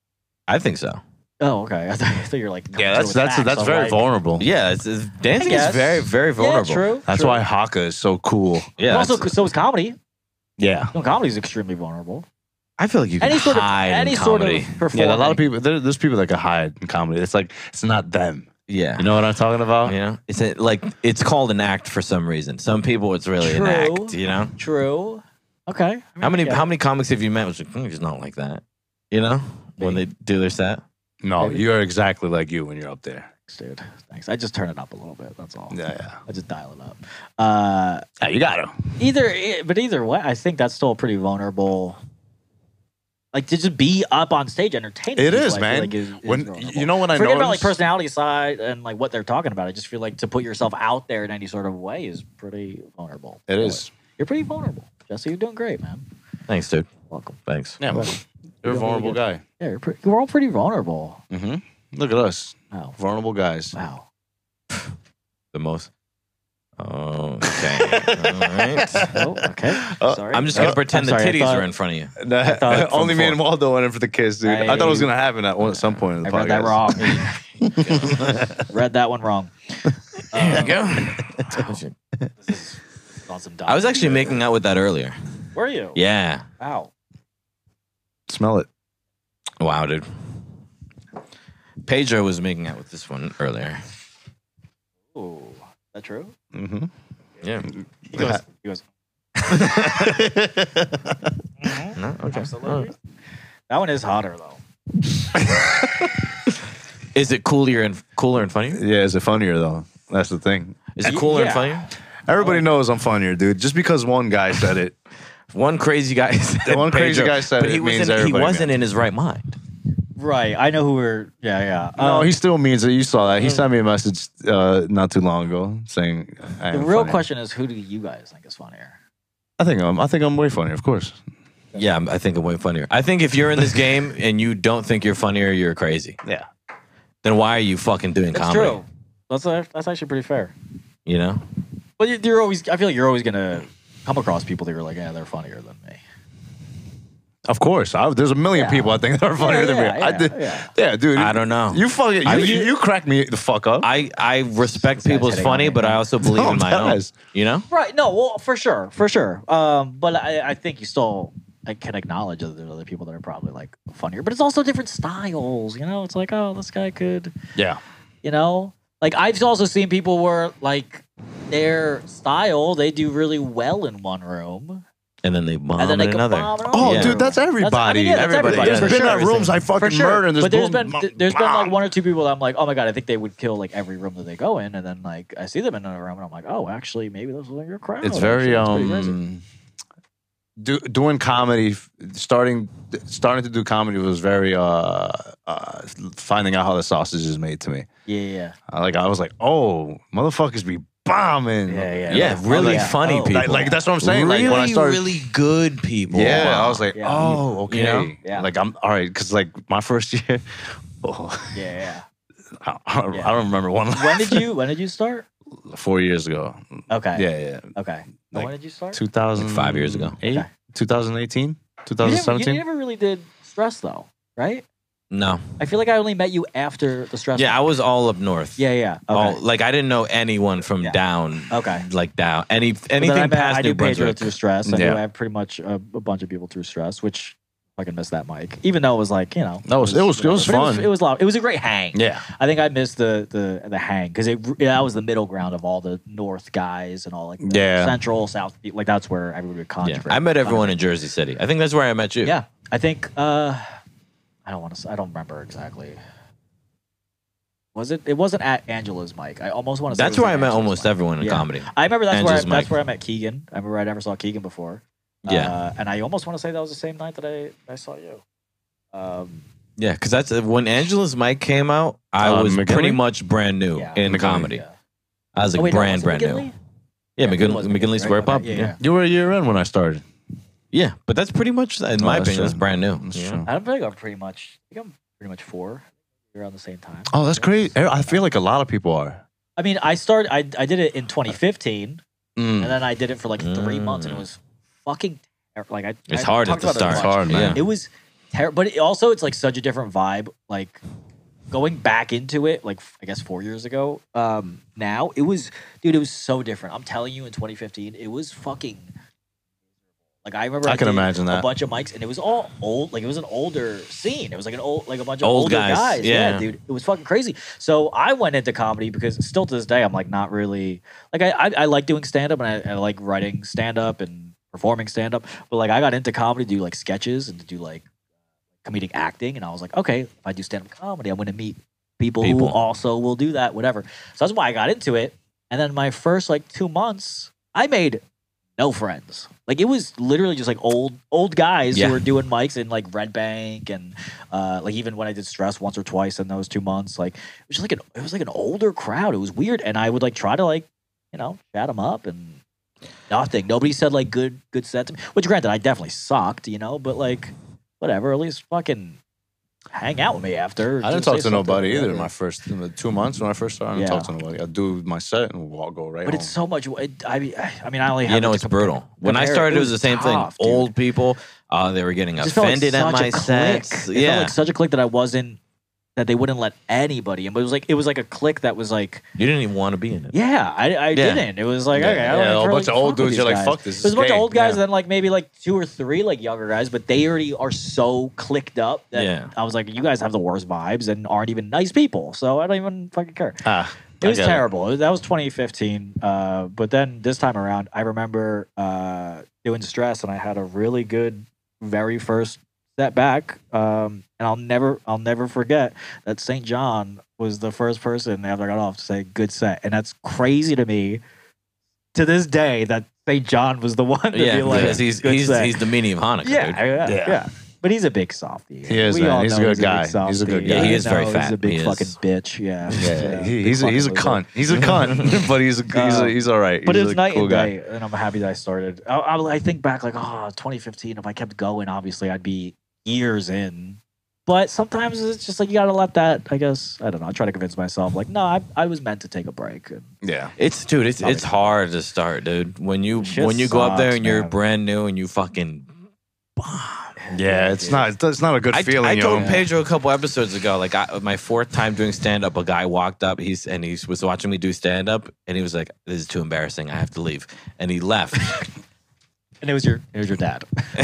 I think so. Oh, okay. I thought you were like. Yeah, coming through with facts. that's I'm very like, vulnerable. Yeah, dancing is guess. very very vulnerable. Yeah, true. That's true. why Haka is so cool. Yeah, Also, that's- so is comedy. Yeah. No, comedy is extremely vulnerable. I feel like you can Any sort of hide any in sort comedy. of performing. Yeah, a lot of people. There's people that can hide in comedy. It's like it's not them. Yeah, You know what I'm talking about? you know, it's called an act for some reason. Some people, it's really an True. act. You know, True. Okay. I mean, how many yeah. how many comics have you met? Was like, he's not like that. You know, when they do their set. No, Maybe. you're exactly like you when you're up there. Thanks, dude. Thanks. I just turn it up a little bit. That's all. Yeah. I just dial it up. Yeah, you gotta. Either way, I think that's still pretty vulnerable. Like to just be up on stage entertaining. It people, is, I feel man. like is When vulnerable. you know what I Forget about like noticed? personality side and like what they're talking about. I just feel like to put yourself out there in any sort of way is pretty vulnerable. It is. You're pretty vulnerable, Jesse. You're doing great, man. Thanks, dude. Welcome. Thanks. Yeah, Well, you're a you're really vulnerable good. guy. Yeah, you're all pretty vulnerable. Mm-hmm. Look at us, Wow. vulnerable guys. Wow. The most. Okay. All right. Oh, okay. Oh, Sorry. I'm just gonna pretend I'm sorry, I the titties thought- are in front of you. thought Only me from and Waldo went in for the kiss, dude. I thought it was gonna happen at some point in the I podcast. read that wrong. Read that one wrong. There you go. This is on some I was actually making out with that earlier. Were you? Yeah. Wow. Smell it. Wow, dude. Pedro was making out with this one earlier. Ooh. Is that true? Mm-hmm. Yeah. He goes. No. Okay. Absolutely. That one is hotter though. Is it cooler and funnier? Yeah, is it funnier though? That's the thing. Is it cooler and Yeah. funnier? Everybody knows I'm funnier, dude. Just because one guy said it. One crazy guy. Said One crazy Pedro, guy said but it he means wasn't. He everybody wasn't meant in his right mind. Right. I know who we're. Yeah. No, he still means it. You saw that. He sent me a message not too long ago saying, I The am real funny. question is, who do you guys think is funnier? I think I'm way funnier, of course. Yeah, I think I'm way funnier. I think if you're in this game and you don't think you're funnier, you're crazy. Yeah. Then why are you fucking doing That's comedy? true. That's actually pretty fair. You know? But you're always. I feel like you're always gonna come across people that are like, yeah, they're funnier than me. Of course. There's a million Yeah. people I think that are funnier than me. Yeah, dude. I don't know. You fucking you crack me the fuck up. I respect This guy's people's hitting on funny, me. but I also believe No, in my own. guys. You know? Right. No. Well, for sure. But I think you still can acknowledge that there's other people that are probably like funnier. But it's also different styles. You know, it's like, oh, this guy could. Yeah. You know, like I've also seen people where like their style they do really well in one room, and then they bomb and then they in can another. bomb another Oh, one. dude, that's everybody. That's Everybody. There's for been sure. at rooms I For fucking sure. murder. And But there's boom, been like bomb. one or two people that I'm like, oh my god, I think they would kill like every room that they go in, and then like I see them in another room, and I'm like, oh, actually, maybe those are your crowd. It's very Actually, it's pretty crazy. doing comedy, starting to do comedy was very finding out how the sausage is made to me. Yeah. I was like, oh, motherfuckers be bombing. Yeah. Yeah, really Yeah. funny Oh. people. Like that's what I'm saying. Really, Like when I started, really good people. yeah, I was like, Yeah. oh, okay. You know? Yeah. Like I'm all right because like my first year, Yeah. I don't remember one. When did you start? 4 years ago. Okay. Yeah. Okay. Like When did you start? 2000, Like 5 years ago. 2018, You 2017. never really did stress though, right? No. I feel like I only met you after the stress. Yeah, I was all up north. Yeah. Okay. All, like I didn't know anyone from Yeah. down. Okay. Like down. Anything I past New knew Pedro Brunswick. through stress. I Yeah. knew I have pretty much a bunch of people through stress, which I can miss that mic. Even though it was like, you know. No, it was whatever. But fun. It was loud. It was a great hang. Yeah. I think I missed the hang because that was the middle ground of all the north guys and all like the Yeah. central, south. Like that's where everybody would Yeah. concentrate. I met everyone in Jersey City. I think that's where I met you. Yeah. I think I don't remember exactly. Was it? It wasn't at Angela's mic. I almost want to say That's it was where I at met Angela's almost mic. everyone in Yeah. comedy. I remember Angela's that's mic. where I met Keegan. I remember I never saw Keegan before. Yeah. And I almost want to say that was the same night that I saw you. Yeah, because that's when Angela's mic came out. I was McGinley? pretty much brand new Yeah. in McGinley. comedy. Yeah. I was like Oh, wait, no, brand was it new. McGinley? Yeah, Yeah, it was McGinley Square right? Pub. Okay, Yeah. You were a year in when I started. Yeah, but that's pretty much, in my that's opinion, true. that's brand new. That's you true. know? I don't think I'm pretty much. I think I'm pretty much 4. You're around the same time. Oh, that's great. I feel like a lot of people are. I mean, I did it in 2015, and then I did it for like 3 months, and it was fucking like It's I hard talked at the about it a start. It's bunch. hard, man. It was terrible, but it's like such a different vibe. Like going back into it, like I guess 4 years ago. Now it was so different. I'm telling you, in 2015, it was fucking. Like I remember, I can did imagine a that. bunch of mics, and it was all old. Like it was an older scene. It was like a bunch of Old older guys, yeah. dude. It was fucking crazy. So I went into comedy because still to this day, I'm like not really like I like doing stand up and I like writing stand up and performing stand up. But like I got into comedy to do like sketches and to do like comedic acting, and I was like, okay, if I do stand up comedy, I'm going to meet people who also will do that, whatever. So that's why I got into it. And then my first like 2 months, I made no friends. Like it was literally just like old guys Yeah. who were doing mics in like Red Bank and like even when I did Stress once or twice in those 2 months, like it was just like an older crowd. It was weird, and I would like try to like chat them up and nothing. Nobody said like good sets. Which granted, I definitely sucked, but like whatever. At least fucking hang out with me after. I didn't Just talk say to nobody something, either. whatever. In the 2 months when I first started, I didn't Yeah. talk to nobody. I'd do my set and go right But home. it's so much. I mean, I only have. You know, like, it's to brutal. When I compare. started, it was the same tough, thing. dude. Old people, they were getting It just felt like offended at such my a clique. sets. It Yeah. felt like such a clique that they wouldn't let anybody in. But it was like a clique that was like, You didn't even want to be in it. yeah, I didn't. It was like, okay, I don't Yeah, a really bunch of old fuck with dudes, you're these like, guys. fuck this, There's a bunch is of gay. old guys, Yeah. and then like maybe like 2 or 3 like younger guys, but they already are so clicked up that Yeah. I was like, you guys have the worst vibes and aren't even nice people. So I don't even fucking care. It I was get terrible. That was 2015. But then this time around, I remember doing Stress, and I had a really good very first setback. And I'll never forget that St. John was the first person after I got off to say good set, and that's crazy to me to this day that St. John was the one to Yeah, be like because he's good set. the meaning of Hanukkah. Yeah, dude. yeah. But he's a big softie. He is, We man. all He's a know good guy. big He's a good softie. guy. Yeah, he I is very know, fat. He's a big He fucking is. bitch. Yeah. Yeah, Big he's a fucking loser. cunt. He's a cunt, but he's all right. But He's it's a night cool and guy. day, and I'm happy that I started. I think back like, 2015. If I kept going, obviously I'd be years in. But sometimes it's just like you gotta let that. I guess I don't know. I try to convince myself like, no, I was meant to take a break. And Yeah. It's hard to start, dude. When you Shit go up there sucks, and you're man. brand new and you fucking Yeah, it's not a good feeling. I told yo. Pedro a couple episodes ago, like my 4th time doing stand up, a guy walked up, he was watching me do stand up, and he was like, "This is too embarrassing. I have to leave," and he left. it was your dad.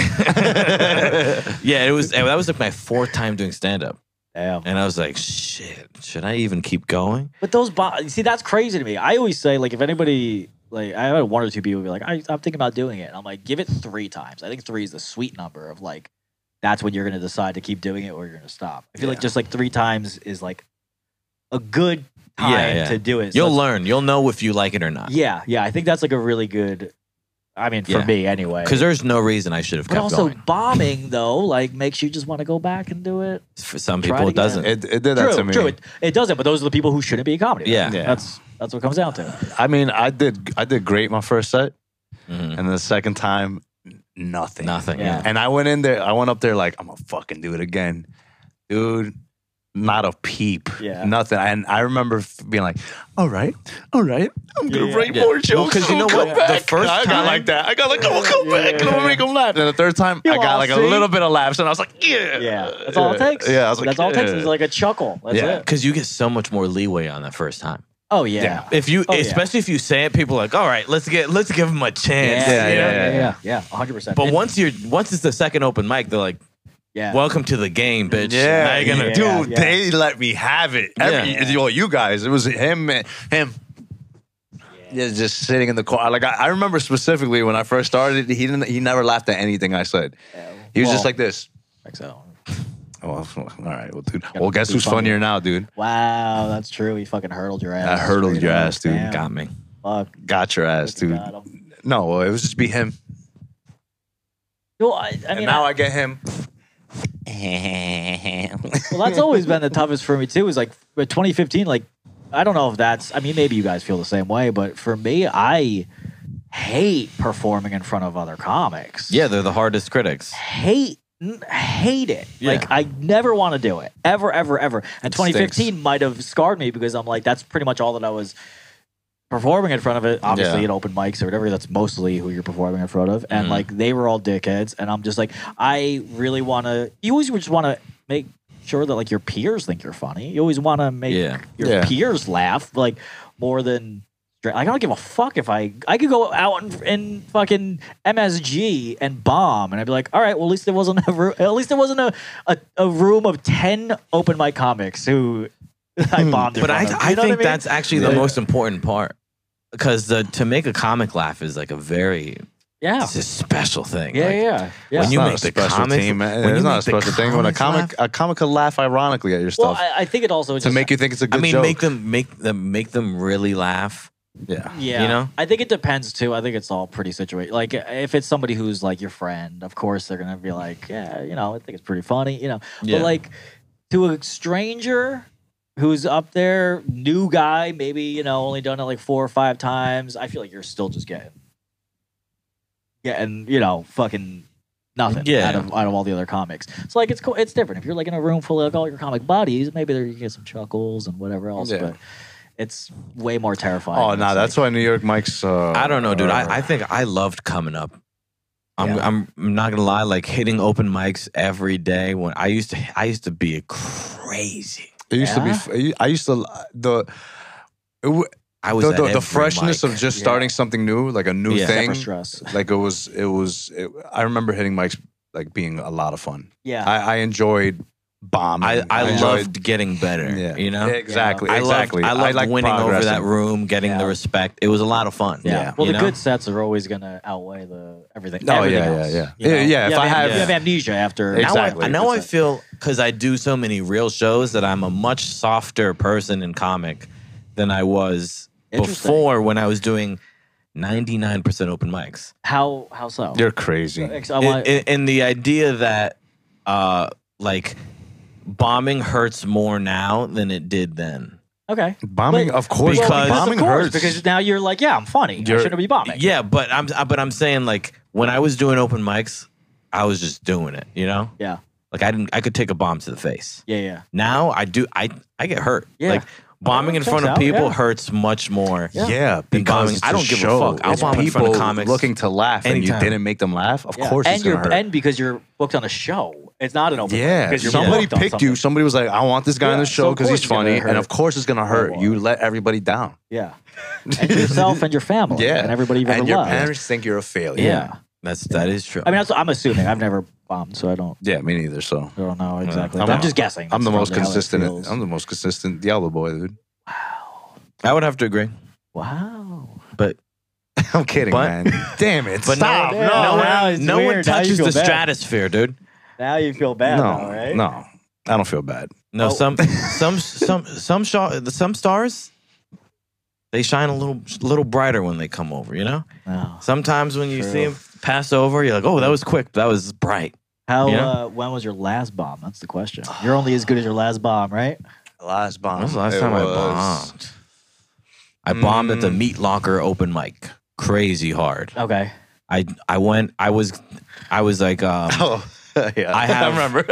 Yeah, that was like my 4th time doing stand up, Damn. and I was like, "Shit, should I even keep going?" But those see, that's crazy to me. I always say like if anybody like I had one or two people be like, I'm thinking about doing it. And I'm like, give it 3 times. I think 3 is the sweet number of like, that's when you're gonna decide to keep doing it or you're gonna stop. I feel like just like 3 times is like a good time to do it. So You'll learn. You'll know if you like it or not. Yeah, I think that's like a really good. I mean, for me anyway. Because there's no reason I should have But kept also going. bombing though, like makes you just want to go back and do it. For some Try people, it it doesn't. It did that to me. True. It doesn't. But those are the people who shouldn't be a comedy. Yeah. That's what it comes down to. I mean, I did great my first set, Mhm. and the second time, nothing. Nothing. Yeah. Yeah. And I went up there like, I'm gonna fucking do it again, dude. Not a peep. Yeah. Nothing. And I remember being like, all right, I'm gonna Yeah. write Yeah. more Well, jokes. 'cause you know Come what? back. The first I got time- like that. I got like, I'm gonna come back. I'm gonna make them laugh. And the third time, I got like a little bit of laughs, and I was like, yeah. Yeah, that's all it takes. Yeah, I was like, that's all it takes yeah. is like a chuckle. That's Yeah. it. Because you get so much more leeway on that first time. Oh yeah. If you, Oh, yeah. especially if you say it, people are like, all right, let's give them a chance. Yeah. 100%. But once it's the second open mic, they're like, yeah, welcome to the game, bitch. Yeah, Now you're gonna Yeah. dude, they let me have it. You guys, it was him. Yeah, just sitting in the car. Like I remember specifically when I first started, he never laughed at anything I said. He was just like this. like so. Oh, all right, well, dude. Well, guess who's funny. funnier now, dude? Wow, that's true. He fucking hurdled your ass. I hurdled straight your up. ass, dude. Damn. got me. Fuck. Got your ass, dude. Got him. No, it was just be him. Well, I And mean, now I get him. well, that's always been the toughest for me too. Is like with 2015. Like, I don't know if that's. I mean, maybe you guys feel the same way, but for me, I hate performing in front of other comics. Yeah, they're the hardest critics. hate it. Yeah. Like I never want to do it ever. And 2015 stinks. might have scarred me because I'm like, that's pretty much all that I was performing in front of it. Obviously, Yeah. at open mics or whatever, that's mostly who you're performing in front of. And Mhm. like they were all dickheads, and I'm just like, I really want to. You always just want to make sure that like your peers think you're funny. You always want to make Yeah. your Yeah. peers laugh, like more than. I don't give a fuck if I could go out in fucking MSG and bomb, and I'd be like, all right, well at least there wasn't a room of 10 open mic comics who I bombed. in But front of. I You know what think mean? that's actually the Yeah. most important part. Because to make a comic laugh is like a very yeah, it's a special thing. yeah, Like, yeah. When It's you not make a the special comics, team, man. when It's you not a make the special thing. When a comics comic could laugh ironically at your Well, stuff I think it also to just, make you think it's a good I mean, joke. make them really laugh. Yeah. Yeah, you know? I think it depends too. I think it's all pretty situated. Like if it's somebody who's like your friend, of course they're gonna be like, yeah, you know, I think it's pretty funny, you know. Yeah. But like to a stranger who's up there, new guy, maybe you know, only done it like 4 or 5 times, I feel like you're still just getting, you know, fucking nothing Yeah. out of all the other comics. So like it's cool. It's different if you're like in a room full of like, all your comic buddies. Maybe there you get some chuckles and whatever else, Yeah. but. It's way more terrifying. Oh, when no, it's that's like, why New York Mike's. I don't know, dude. I think I loved coming up. I'm not gonna lie, like hitting open mics every day. When I used to be crazy. It used to be. I used to I was at the every freshness mic. of just starting something new, like a new Yeah. thing. Separate stress. Like I remember hitting mics like being a lot of fun. Yeah. I enjoyed bombing. I enjoyed- loved getting better. Yeah. You know, Exactly. I exactly. loved like winning over that progressing. room, getting Yeah. the respect. It was a lot of fun. Yeah. Well, you the know? good sets are always going to outweigh the everything. Oh, everything yeah, else, yeah, yeah. you know? Yeah, if I have- you have amnesia after. Exactly. Now I Good set. feel because I do so many real shows that I'm a much softer person in comic than I was Interesting. before when I was doing 99% open mics. How so? You're crazy. I want- And the idea that like bombing hurts more now than it did then. okay. Bombing, But- of course. Because- bombing of course, hurts. because now you're like, yeah, I'm funny. I shouldn't be bombing. Yeah, but I'm saying like when I was doing open mics, I was just doing it, you know? Yeah. Like I could take a bomb to the face. Yeah. Now I get hurt. Yeah. Like bombing in Checks front of out, people yeah. hurts much more. Yeah, Than because bombing. I don't it's give a show. fuck. I'll It's bomb in front of people comics looking to laugh, and you anytime. didn't make them laugh. Of Yeah. course, and it's gonna hurt. and because you're booked on a show, it's not an open. Yeah, because you're somebody booked on picked something. you. Somebody was like, "I want this guy on Yeah, the so show of because course he's it's gonna funny," hurt. and of course it's gonna hurt. more. You let everybody down. Yeah. And yourself and your family. Yeah, And everybody you've ever and your loved. parents think you're a failure. Yeah. That is true. I mean, I'm assuming. I've never bombed, so I don't Yeah, me neither. So know exactly. I'm I'm, a- just guessing. I'm the That's most probably how it consistent. feels. I'm the most consistent Diablo boy, dude. I would have to agree. Wow. But I'm kidding, But- man. Damn it! But Stop. no, Yeah, no, now it's no one weird. Now you touches feel the bad. stratosphere, dude. Now you feel bad, no, now, right? no. I don't feel bad. No, Oh. some stars, they shine a little brighter when they come over. You know. No. Sometimes when you True. see them pass over, you're like, oh, that was quick. That was bright. How? You know? When was your last bomb? That's the question. You're only as good as your last bomb, right? Last bomb. When was the last time I bombed? I bombed at the Meat Locker open mic. Crazy hard. Okay. I went. I was like. Oh, yeah. I have- remember.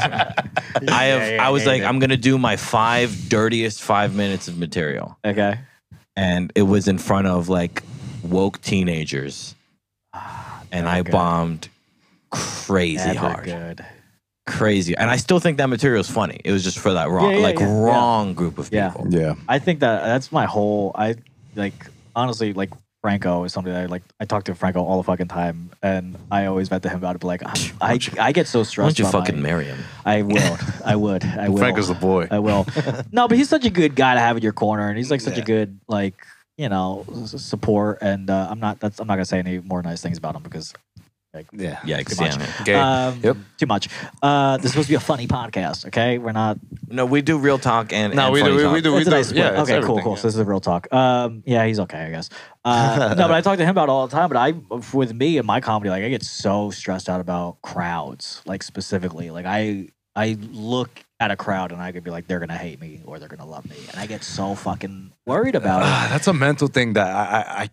I was like, I'm gonna do my 5 dirtiest 5 minutes of material, Okay. and it was in front of like woke teenagers, and I okay. bombed crazy Never hard, good. crazy. And I still think that material is funny. It was just for that wrong, Yeah. wrong group of Yeah. people. yeah. I think that's my whole. I like honestly like Franco is something that I talk to Franco all the fucking time, and I always vent to him about it. But like I get so Why stressed. don't you about fucking marry him? I will. I would. I will. Frank is the boy. I will. No, but he's such a good guy to have in your corner, and he's like such a Yeah. good like support. And I'm not gonna say any more nice things about him because Yeah. Yikes! Too much. Yeah, man. Okay. Yep. too much. This is supposed to be a funny podcast. Okay, we're not. No, we do real talk and No, and we funny do. talk. We do. We It's a do. nice split. Yeah. it's Okay, cool, everything, cool. yeah. So this is a real talk. Yeah, he's okay, I guess. No, but I talk to him about it all the time. But with me and my comedy, like I get so stressed out about crowds, like specifically. Like I look at a crowd and I could be like, they're gonna hate me or they're gonna love me, and I get so fucking worried about it. That's a mental thing that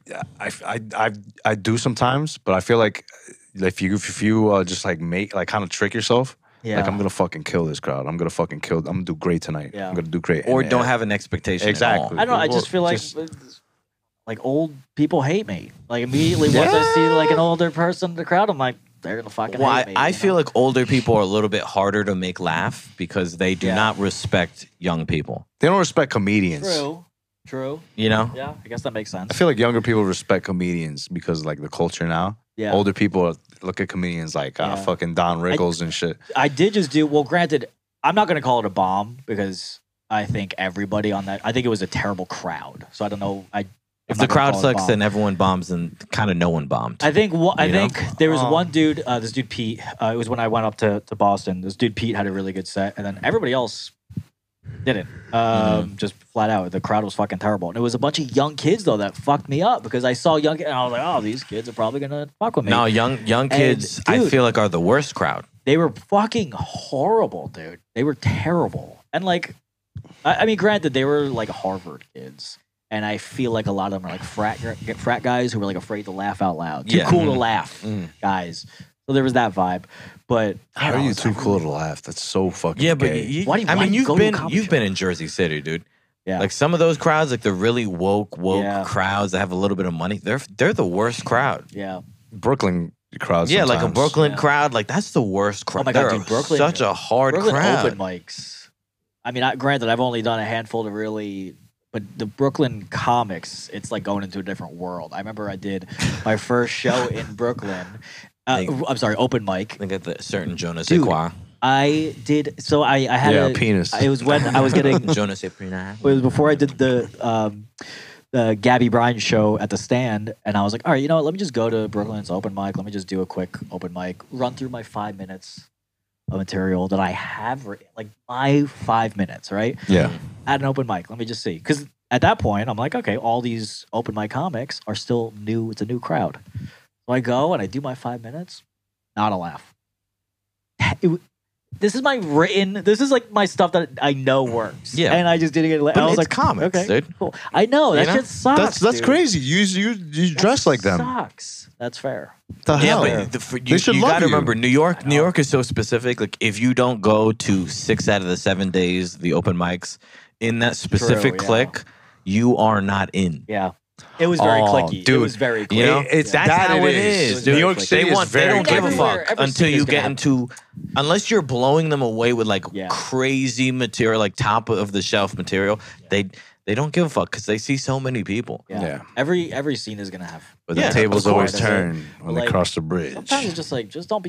I do sometimes, but I feel like if you just like make like kind of trick yourself, Yeah, like I'm gonna fucking kill this crowd. I'm gonna do great tonight. Yeah. I'm gonna do great. or And, don't have an expectation. Exactly. I don't know. I just feel like. Like old people hate me. Like immediately once I see like an older person in the crowd, I'm like, they're gonna fucking Well, hate me. I you feel know? like older people are a little bit harder to make laugh because they do Yeah. not respect young people. They don't respect comedians. True. You know? Yeah, I guess that makes sense. I feel like younger people respect comedians because like the culture now. Yeah. Older people look at comedians like Yeah. fucking Don Rickles and shit. I did just do well. Granted, I'm not gonna call it a bomb because I think everybody on that. I think it was a terrible crowd. So I don't know. If the crowd sucks, then everyone bombs, and kind of no one bombed. I think You know? there was one dude. This dude Pete. It was when I went up to Boston. This dude Pete had a really good set, and then everybody else didn't. Just flat out, the crowd was fucking terrible. And it was a bunch of young kids though that fucked me up because I saw young kids and I was like, oh, these kids are probably gonna fuck with me. No, young kids, I dude- feel like are the worst crowd. They were fucking horrible, dude. They were terrible. And like, I mean, granted, they were like Harvard kids. And I feel like a lot of them are like frat guys who were like afraid to laugh out loud. Too Yeah. cool to laugh, Mm. guys. So there was that vibe. But How man, are I you was too like, cool to laugh? That's so fucking Yeah, but gay. Why do you- I why mean, do you you've go to a been comedy you've been show? in Jersey City, dude. Yeah. Like some of those crowds, like the really woke Yeah. crowds that have a little bit of money, they're the worst crowd. Yeah. Brooklyn crowds. Yeah, like a sometimes. Brooklyn Yeah. crowd, like that's the worst crowd. my God, They're dude, Brooklyn- such a hard Brooklyn crowd. open mics. I mean, granted, I've only done a handful to really, but the Brooklyn comics, it's like going into a different world. I remember I did my first show in Brooklyn. I'm sorry, open mic. I think at the certain Jonas Dude. Equa. I did. So I had Yeah, a penis. It was when I was getting. It Jonas Equa. was before I did the Gabby Bryan show at the Stand, and I was like, all right, you know what? Let me just go to Brooklyn's open mic. Let me just do a quick open mic, run through my 5 minutes of material that I have, like my 5 minutes, right? Yeah. At an open mic. Let me just see, because at that point, I'm like, okay, all these open mic comics are still new. It's a new crowd. So I go and I do my 5 minutes. Not a laugh. This is my written. This is like my stuff that I know works. Yeah. and I just didn't get. But I was it's like, comics, okay, dude. cool. I know that You know? shit sucks. That's dude. crazy. You dress That like them. Sucks. That's fair. The Yeah, hell? but They should you love gotta you. remember New York. I New know. York is so specific. Like if you don't go to 6 out of the 7 days, the open mics in that specific yeah. clique, you are not in. Yeah, it was very Oh, clicky. It dude. was very clicky. You know, It's that's that how it it is. is. New dude. York City they is want. They very don't give a everywhere. fuck Every until city you is get gonna into, unless you're blowing them away with like Yeah. crazy material, like top of the shelf material. They don't give a fuck because they see so many people. Yeah. Yeah. Every scene is gonna have. But Yeah, the tables of always course. turn when Like, they cross the bridge. Sometimes it's just like, just don't be a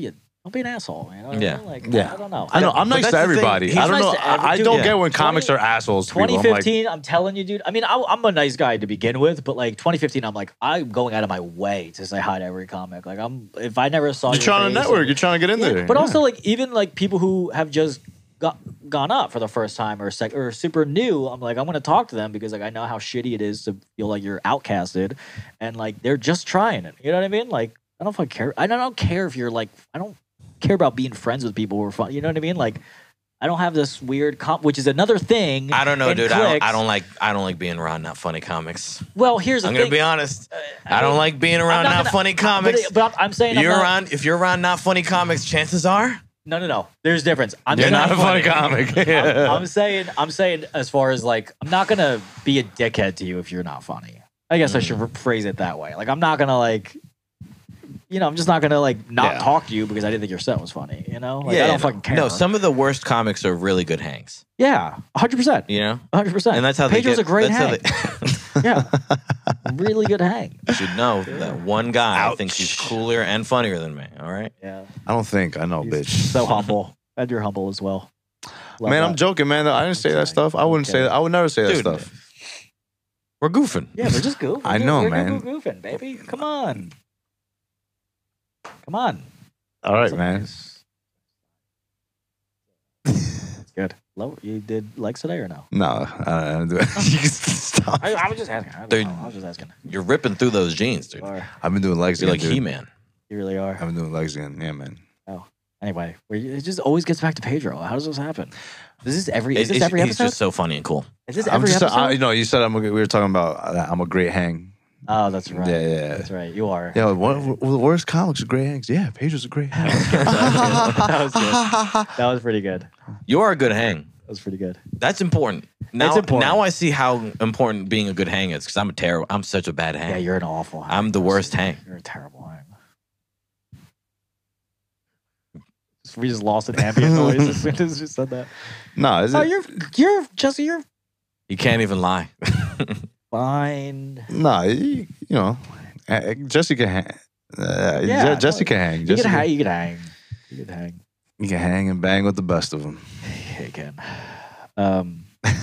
don't be an asshole. You know what I Yeah. mean? Like, Yeah. I don't know. I know. I'm But nice that's to the thing. everybody. He's I don't nice know. to every- I dude, don't yeah. get when comics 20 are assholes to people. I'm like, 2015, I'm telling you, dude. I mean, I'm a nice guy to begin with, but like 2015, I'm going out of my way to say hi to every comic. Like if I never saw you're trying to face, network. You're trying to get in yeah, there. but Yeah. also like even like people who have just gone up for the first time or or super new, I'm like I'm gonna talk to them because like I know how shitty it is to feel like you're outcasted, and like they're just trying it. You know what I mean? Like I don't fucking care. I don't care if you're like I don't care about being friends with people who are fun. You know what I mean? Like I don't have this weird which is another thing. I don't know, in dude. cliques. I don't like being around not funny comics. Well, here's the I'm thing. gonna be honest. I I don't mean, like being around not not gonna- funny comics. But I'm saying You're I'm not, around. If you're around not funny comics, chances are No. There's a difference. I'm You're saying- not a funny comic. Yeah. I'm saying as far as like I'm not gonna be a dickhead to you if you're not funny. I guess I should phrase it that way. Like I'm not gonna like, I'm just not gonna like not Yeah. talk to you because I didn't think your set was funny. You know, like, I no. don't fucking care. No, some of the worst comics are really good hangs. yeah, 100%, You know, 100%. and that's how Pedro's they a get. great that's hang. Yeah, really good hang. You should know that one guy Ouch. thinks he's cooler and funnier than me. All right. Yeah, I don't think. I know, He's bitch. so humble, and you're humble as well. Love Man, that. I'm joking, man. I didn't say that stuff. I wouldn't say that. I would never say that Dude, stuff. We're goofing. Yeah, we're just goofing. I know, we're man. Goofing, baby. Come on. Come on. All right, That's man. nice. That's good. You did legs today or no? No, I don't do it. You can stop. I was just asking. I Dude. was just asking. You're ripping through those jeans, dude. You are. I've been doing legs You're again, like dude. He-Man. You really are. I've been doing legs again. Yeah, man. Anyway, it just always gets back to Pedro. How does this happen? Is this every He's episode? just so funny and cool. Is this I'm every just, episode? you said we were talking about I'm a great hang. Oh, that's right. Yeah. That's right. You are. Yeah, one of the worst comics are great hangs. Yeah, Pedro's a great hang. That was good. That was pretty good. You are a good hang. That was pretty good. That's important. Now, It's important. now I see how important being a good hang is because I'm such a bad hang. Yeah, you're an awful hang. I'm the worst hang. You're a terrible hang. We just lost an ambient noise as soon as you said that. No, is Oh, it? you're Jesse. You're You can't even lie. fine. No, you know, Jesse can hang. Yeah, Jesse can hang. You Jesse can hang. You can hang. You can hang. You can hang and bang with the best of them. Yeah, you can.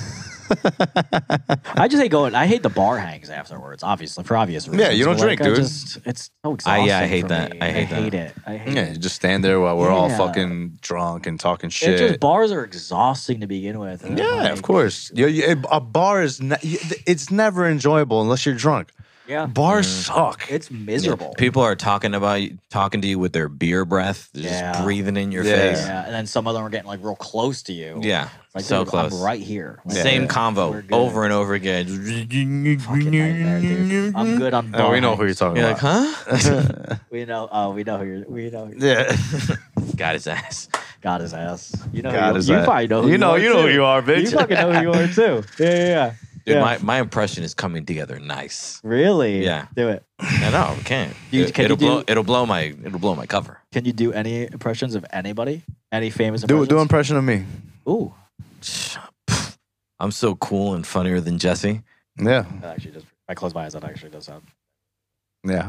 I just hate going. I hate the bar hangs afterwards. Obviously, for obvious reasons. Yeah, you don't But, like, drink, dude. It's so exhausting. I hate for that. me. I hate that. it. I hate Yeah, it. you just stand there while we're all Yeah. fucking drunk and talking It's shit. just bars are exhausting to begin with. and I'm Yeah, like, of course. A bar is it's never enjoyable unless you're drunk. Yeah, Bars suck. it's miserable. People are talking to you with their beer breath, just Yeah. breathing in your Yeah. face. Yeah, and then some of them are getting like real close to you. Yeah, like so dude, close. I'm right here. Like, Same Yeah. we're convo good. over and over again. Fucking nightmare, dude. I'm good on bar. we know who you're talking You're like, about. huh? We know. Oh, we know who you're. We know. Yeah. Got his ass. Got his ass. You know. God who is you that. probably know. Who You know are, who too. you are, bitch. You fucking know who you are too. Yeah. Dude, Yeah. my impression is coming together nice. Really? Yeah. Do it. I know, we can't. can you It'll blow my cover. Can you do any impressions of anybody? Any famous Do impressions? an impression of me. Ooh. I'm so cool and funnier than Jesse. Yeah. That actually does. If I close my eyes, that actually does sound. Yeah.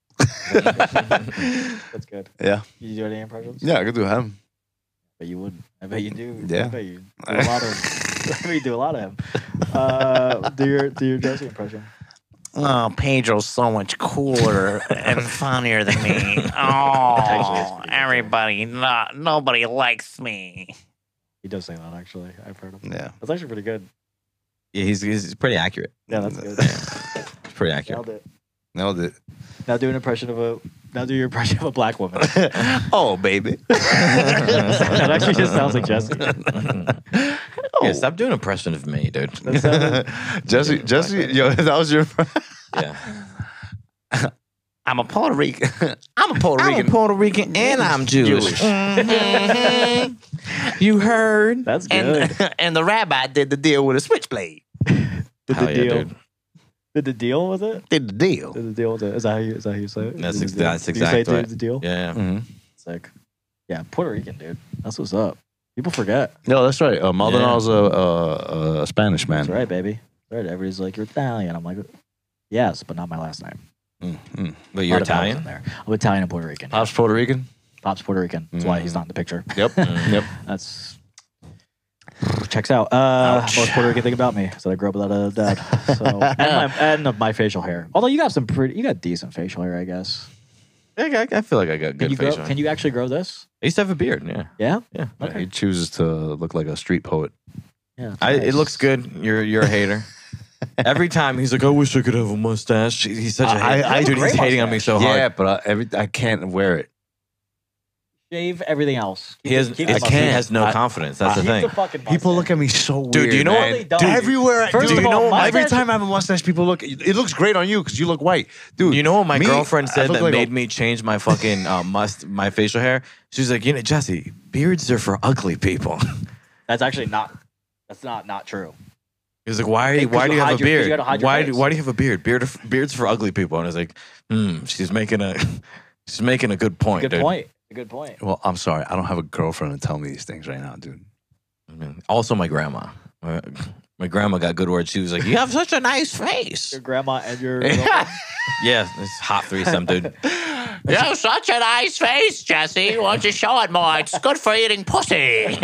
That's good. Yeah. Can you do any impressions? Yeah, I could do him. But you wouldn't. I bet you do. Yeah. I bet you do a lot of. I bet you do a lot of him. Do your Jesse impression. Oh, Pedro's so much cooler and funnier than me. Actually, it's Oh, pretty good. everybody, nobody likes me. He does say that actually. I've heard him. Yeah. That's actually pretty good. Yeah, he's pretty accurate. Yeah, that's good. It's pretty accurate. Nailed it. Nailed it. Now do an impression of a. Now do your impression of a black woman. Oh, baby. That actually just sounds like Jesse. Yeah, stop doing impression of me, dude. Jesse, yo, that was your. Yeah. I'm a Puerto Rican. I'm a Puerto Rican. Puerto Rican and I'm Jewish. Mhm. You heard? That's good. And the rabbi did the deal with a switchblade. Did Hell the yeah, deal? dude. Did the deal with it? Did the deal. Did the deal with it? Is that how you say it? That's Did ex- the deal? that's Do you say exactly did right. the deal? Yeah. Mhm. Sick. Yeah, Puerto Rican, dude. That's what's up. People forget. No, that's right. Maldonado's a Spanish man. That's right, baby. That's right. Everybody's like, you're Italian. I'm like, yes, but not my last name. Mm-hmm. But A you're lot of vowels in Italian? there. I'm Italian and Puerto Rican. Pop's Puerto Rican. Pop's Puerto Rican. That's why he's not in the picture. Yep. Yep. That's checks out. Most Puerto Rican thing about me is that I grew up without a dad. So and my facial hair. Although you got decent facial hair, I guess. I feel like I got good facial. Can you actually grow this? I used to have a beard. Yeah. Yeah. Yeah. Okay. He chooses to look like a street poet. Yeah. It looks good. You're a hater. Every time he's like, I wish I could have a mustache. He's such a hater. Dude, he's hating on me so hard. Yeah, but I can't wear it. Shave everything else. He has no confidence. That's the thing. People look at me so weird. Dude, do you know man. what? Dude, Everywhere. First Dude, of you all, know mustache- every time I have a mustache, people look. It looks great on you because you look white, dude. You know what my me, girlfriend I said look that like made me change my fucking my facial hair? She's like, Jesse, beards are for ugly people. That's actually not. That's not true. He's like, why do you have a you beard? gotta hide your Why face. do you have a beard? Beards for ugly people. And I was like, she's making a good point. Good dude. point. A good point. Well, I'm sorry. I don't have a girlfriend to tell me these things right now, dude. I mean, also, my grandma. My grandma got good words. She was like, "You have such a nice face." Your grandma and your. Yeah, it's hot threesome, dude. You have such a nice face, Jesse. Why don't you show it more? It's good for eating pussy.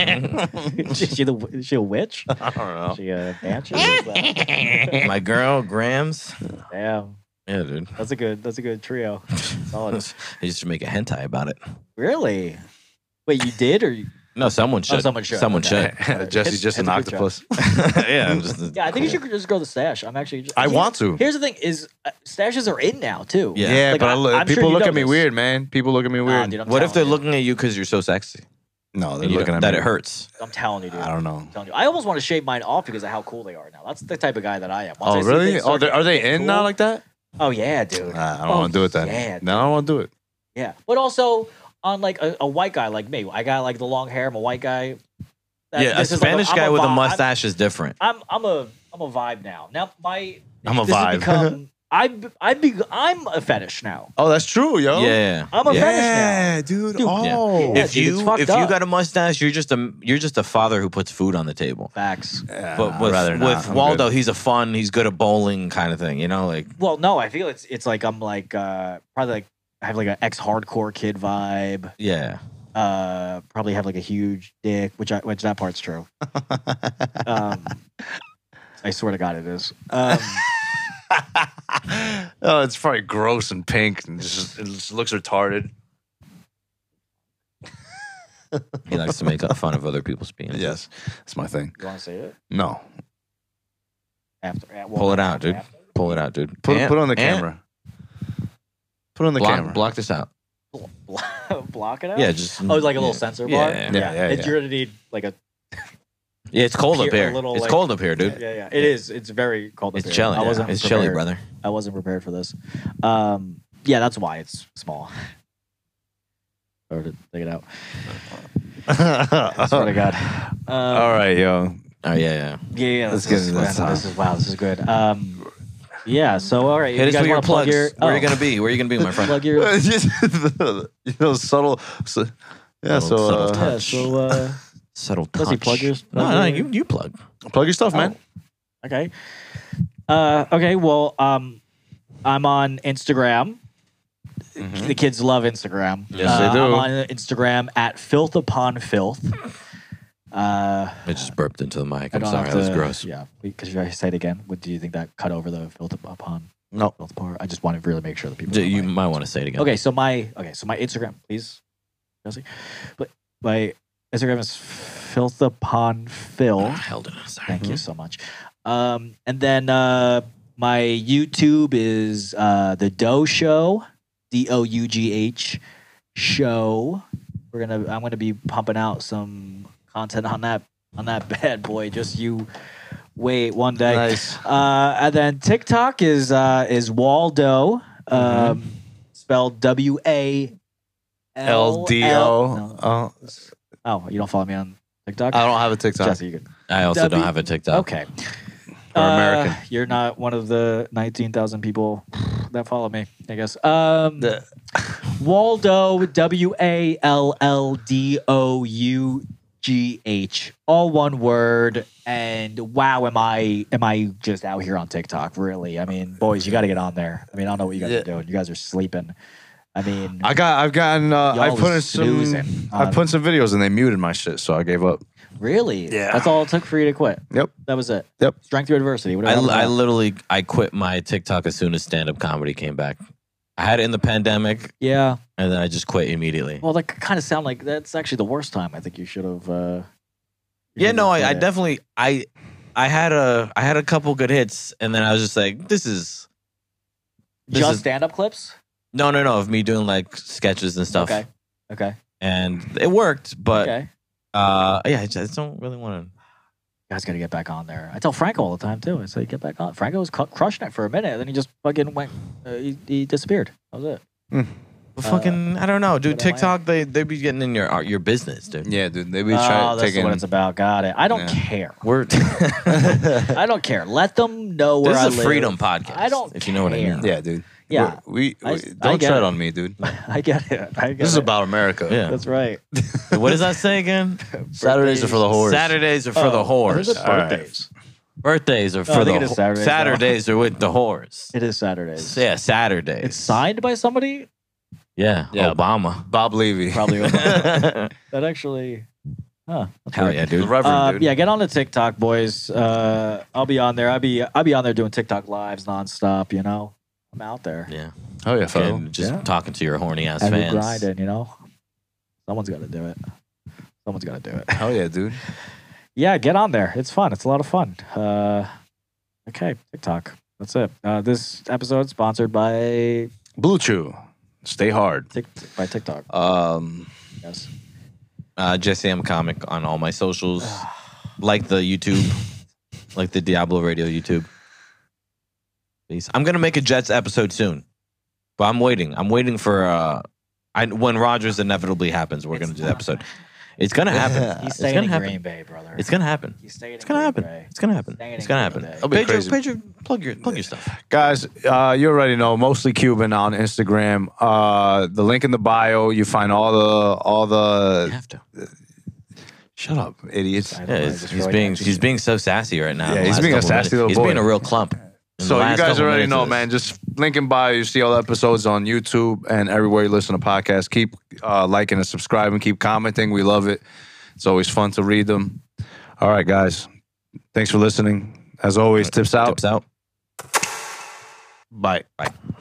Is she a witch? I don't know. Is she a banshee? My girl, Grams. Damn, Yeah, dude. that's a good trio. Solid. I used to make a hentai about it. Really? Wait, you did or? No, someone should. someone should. Someone Okay. should. Jesse's just an it's a good octopus. Yeah, I'm just. Yeah, I think you should just grow the stash. I'm actually. I want to. Here's the thing: is stashes are in now too. Yeah. Yeah, Like, but I'm sure people you look know at me this. weird, man. People look at me Nah, weird. dude, I'm What if they're telling you. looking at you because you're so sexy? No, they're And you looking don't- at that me. it hurts. I'm telling you, dude. I don't know. I'm telling you. I almost want to shave mine off because of how cool they are now. That's the type of guy that I am. Once I Oh, see really? things Oh, start are they getting in now cool- like that? Oh yeah, dude. Nah, I don't want to do it then. Yeah, No, I don't want to do it. yeah. But also on like a white guy like me, I got like the long hair. I'm a white guy. Yeah, a This is like Spanish I'm guy with a vibe. mustache is different. I'm a vibe now. Now I'm a this has vibe. become- I'm a fetish now. Oh, that's true, yo. Yeah. I'm a fetish Yeah, dude. Dude, Oh. yeah. If dude, it's you fucked if you up. got a mustache, you're just a father who puts food on the table. now. Facts. Yeah, But I'd with, rather not. with I'm Waldo, good. he's good at bowling kind of thing. You know, like Well, no, I feel it's like I'm like probably like I have like an ex-hardcore kid vibe. yeah. Probably have like a huge dick, which that part's true. I swear to God, it is. Oh, it's probably gross and pink and it just looks retarded. He likes to make fun of other people's penis. Yes, that's my thing. You want to say it No, after? Pull it out, dude. Pull it out, dude. put it on the And camera. Put it on the camera. block this out. Block it out. Yeah, just Oh, it's like a little yeah. sensor Yeah, bar. yeah, yeah. You're gonna need like a. Yeah, it's cold up A here. little, It's like- cold up here, dude. Yeah. It is. It's very cold. up It's here. chilly. I wasn't It's chilly, prepared. brother. I wasn't prepared for this. Yeah, that's why it's small. Or to take it out. I swear to God. All right, yo. Oh yeah. Yeah. Let's This get is, into this, man, huh? this is wow. This is good. Yeah. So all right. Hit you us guys with your wanna plug plugs. Where are you gonna be? Where are you gonna be, my friend? Plug your. You know, subtle. Yeah, Subtle so touch. Yeah. So Subtle touch. Let's see, plug yours- No, plug no, your- you plug. plug your stuff, man. okay. Okay. Well, I'm on Instagram. The kids love Instagram. Yes, they do. I'm on Instagram at filth upon filth. I just burped into the mic. I I'm don't sorry. have That was to- gross. Yeah, because if I say it again, what do you think that cut over the filth upon No. filth part? I just want to really make sure that people. know You my- might want to say it again. Okay, so my Instagram, please, Jesse. But my Instagram is filth upon Phil. Held it. Sorry. Thank you so much. And then my YouTube is the Dough Show, DOUGH show. I'm gonna be pumping out some content on that bad boy. Just you wait one day. Nice. And then TikTok is Waldo, spelled WALDO. LDO. No. Oh, you don't follow me on TikTok? I don't have a TikTok. Jesse, you can. I also W- don't have a TikTok. Okay. We're American. You're not one of the 19,000 people that follow me, I guess. Waldo, WALLDOUGH, all one word. And wow, am I just out here on TikTok? Really? I mean, boys, you got to get on there. I mean, I don't know what you guys are doing. You guys are sleeping. I mean, I've gotten I Y'all put in was snoozing I on- put in some videos and they muted my shit, so I gave up. really? Yeah. That's all it took for you to quit. Yep. That was it. Yep. Strength through adversity. Whatever. I literally I quit my TikTok as soon as stand up comedy came back. I had it in the pandemic, yeah. and then I just quit immediately. Well, that kind of sound like that's actually the worst time. I think you should have. Yeah, no, I definitely I had a couple good hits, and then I was just like, this is just stand up clips. no of me doing like sketches and stuff. Okay. Okay. And it worked, but Okay. yeah, I just don't really want to. You guys got to get back on there. I tell Franco all the time too. I say get back on. Franco was crushing it for a minute, and then he just fucking went. He disappeared. That was it. Fucking, I don't know, dude. what am I? TikTok, they be getting in your business, dude. Yeah, dude. They be Oh, trying that's taking. what it's about. Got it. I don't Yeah. care. We're I don't care. Let them know where this I is a live. freedom podcast. I don't if you know what I care. mean. Yeah, dude. Yeah. We I don't get tread it. on me, dude. I get it. I get This is it. about America. Yeah. That's right. What does that say again? Saturdays are for the whores. Saturdays are for the Oh, whores. is it All right. birthdays? Birthdays are I for the think it is Saturdays, though. Saturdays are with the whores. It is Saturdays. Yeah, Saturdays. It's signed by somebody. Yeah, Yeah. Obama. Bob Levy. Probably. Hell That actually. Huh. That's yeah, weird. The dude. Reverend, dude. Yeah, get on the TikTok, boys. I'll be on there. I'll be on there doing TikTok lives nonstop. You know, I'm out there. Yeah. Oh yeah, fellow. And just Yeah. talking to your horny ass And we're fans. grinding. You know, someone's got to do it. Someone's got to do it. Hell yeah, dude. Yeah, get on there. It's fun. It's a lot of fun. Okay, TikTok. That's it. This episode sponsored by Blue Chew. Stay hard. TikTok. Yes. Jesse M Comic on all my socials. Like the YouTube. Like the Diablo Radio YouTube. Please. I'm gonna make a Jets episode soon. But I'm waiting. I'm waiting for when Rodgers inevitably happens, we're gonna do the episode. It's gonna happen. He's It's staying gonna in happen. Green Bay, brother. It's gonna happen. He's staying It's in gonna Green happen. Bay. It's gonna happen. Staying It's in gonna Green happen. Bay. That'll be crazy. Pedro, plug your stuff. Guys, you already know, mostly Cuban on Instagram. The link in the bio. You find all You the. have to. Shut up, idiots. I Yeah, know, I just feel like he's being so sassy right now. Yeah, in the he's last being a couple sassy minutes. little He's boy. being a real clump. In So the you last guys couple already minutes know, of man. this. Just link in bio. You see all the episodes on YouTube and everywhere you listen to podcasts. Keep liking and subscribing. Keep commenting. We love it. It's always fun to read them. All right, guys. Thanks for listening. As always, tips out. Tips out. Bye. Bye.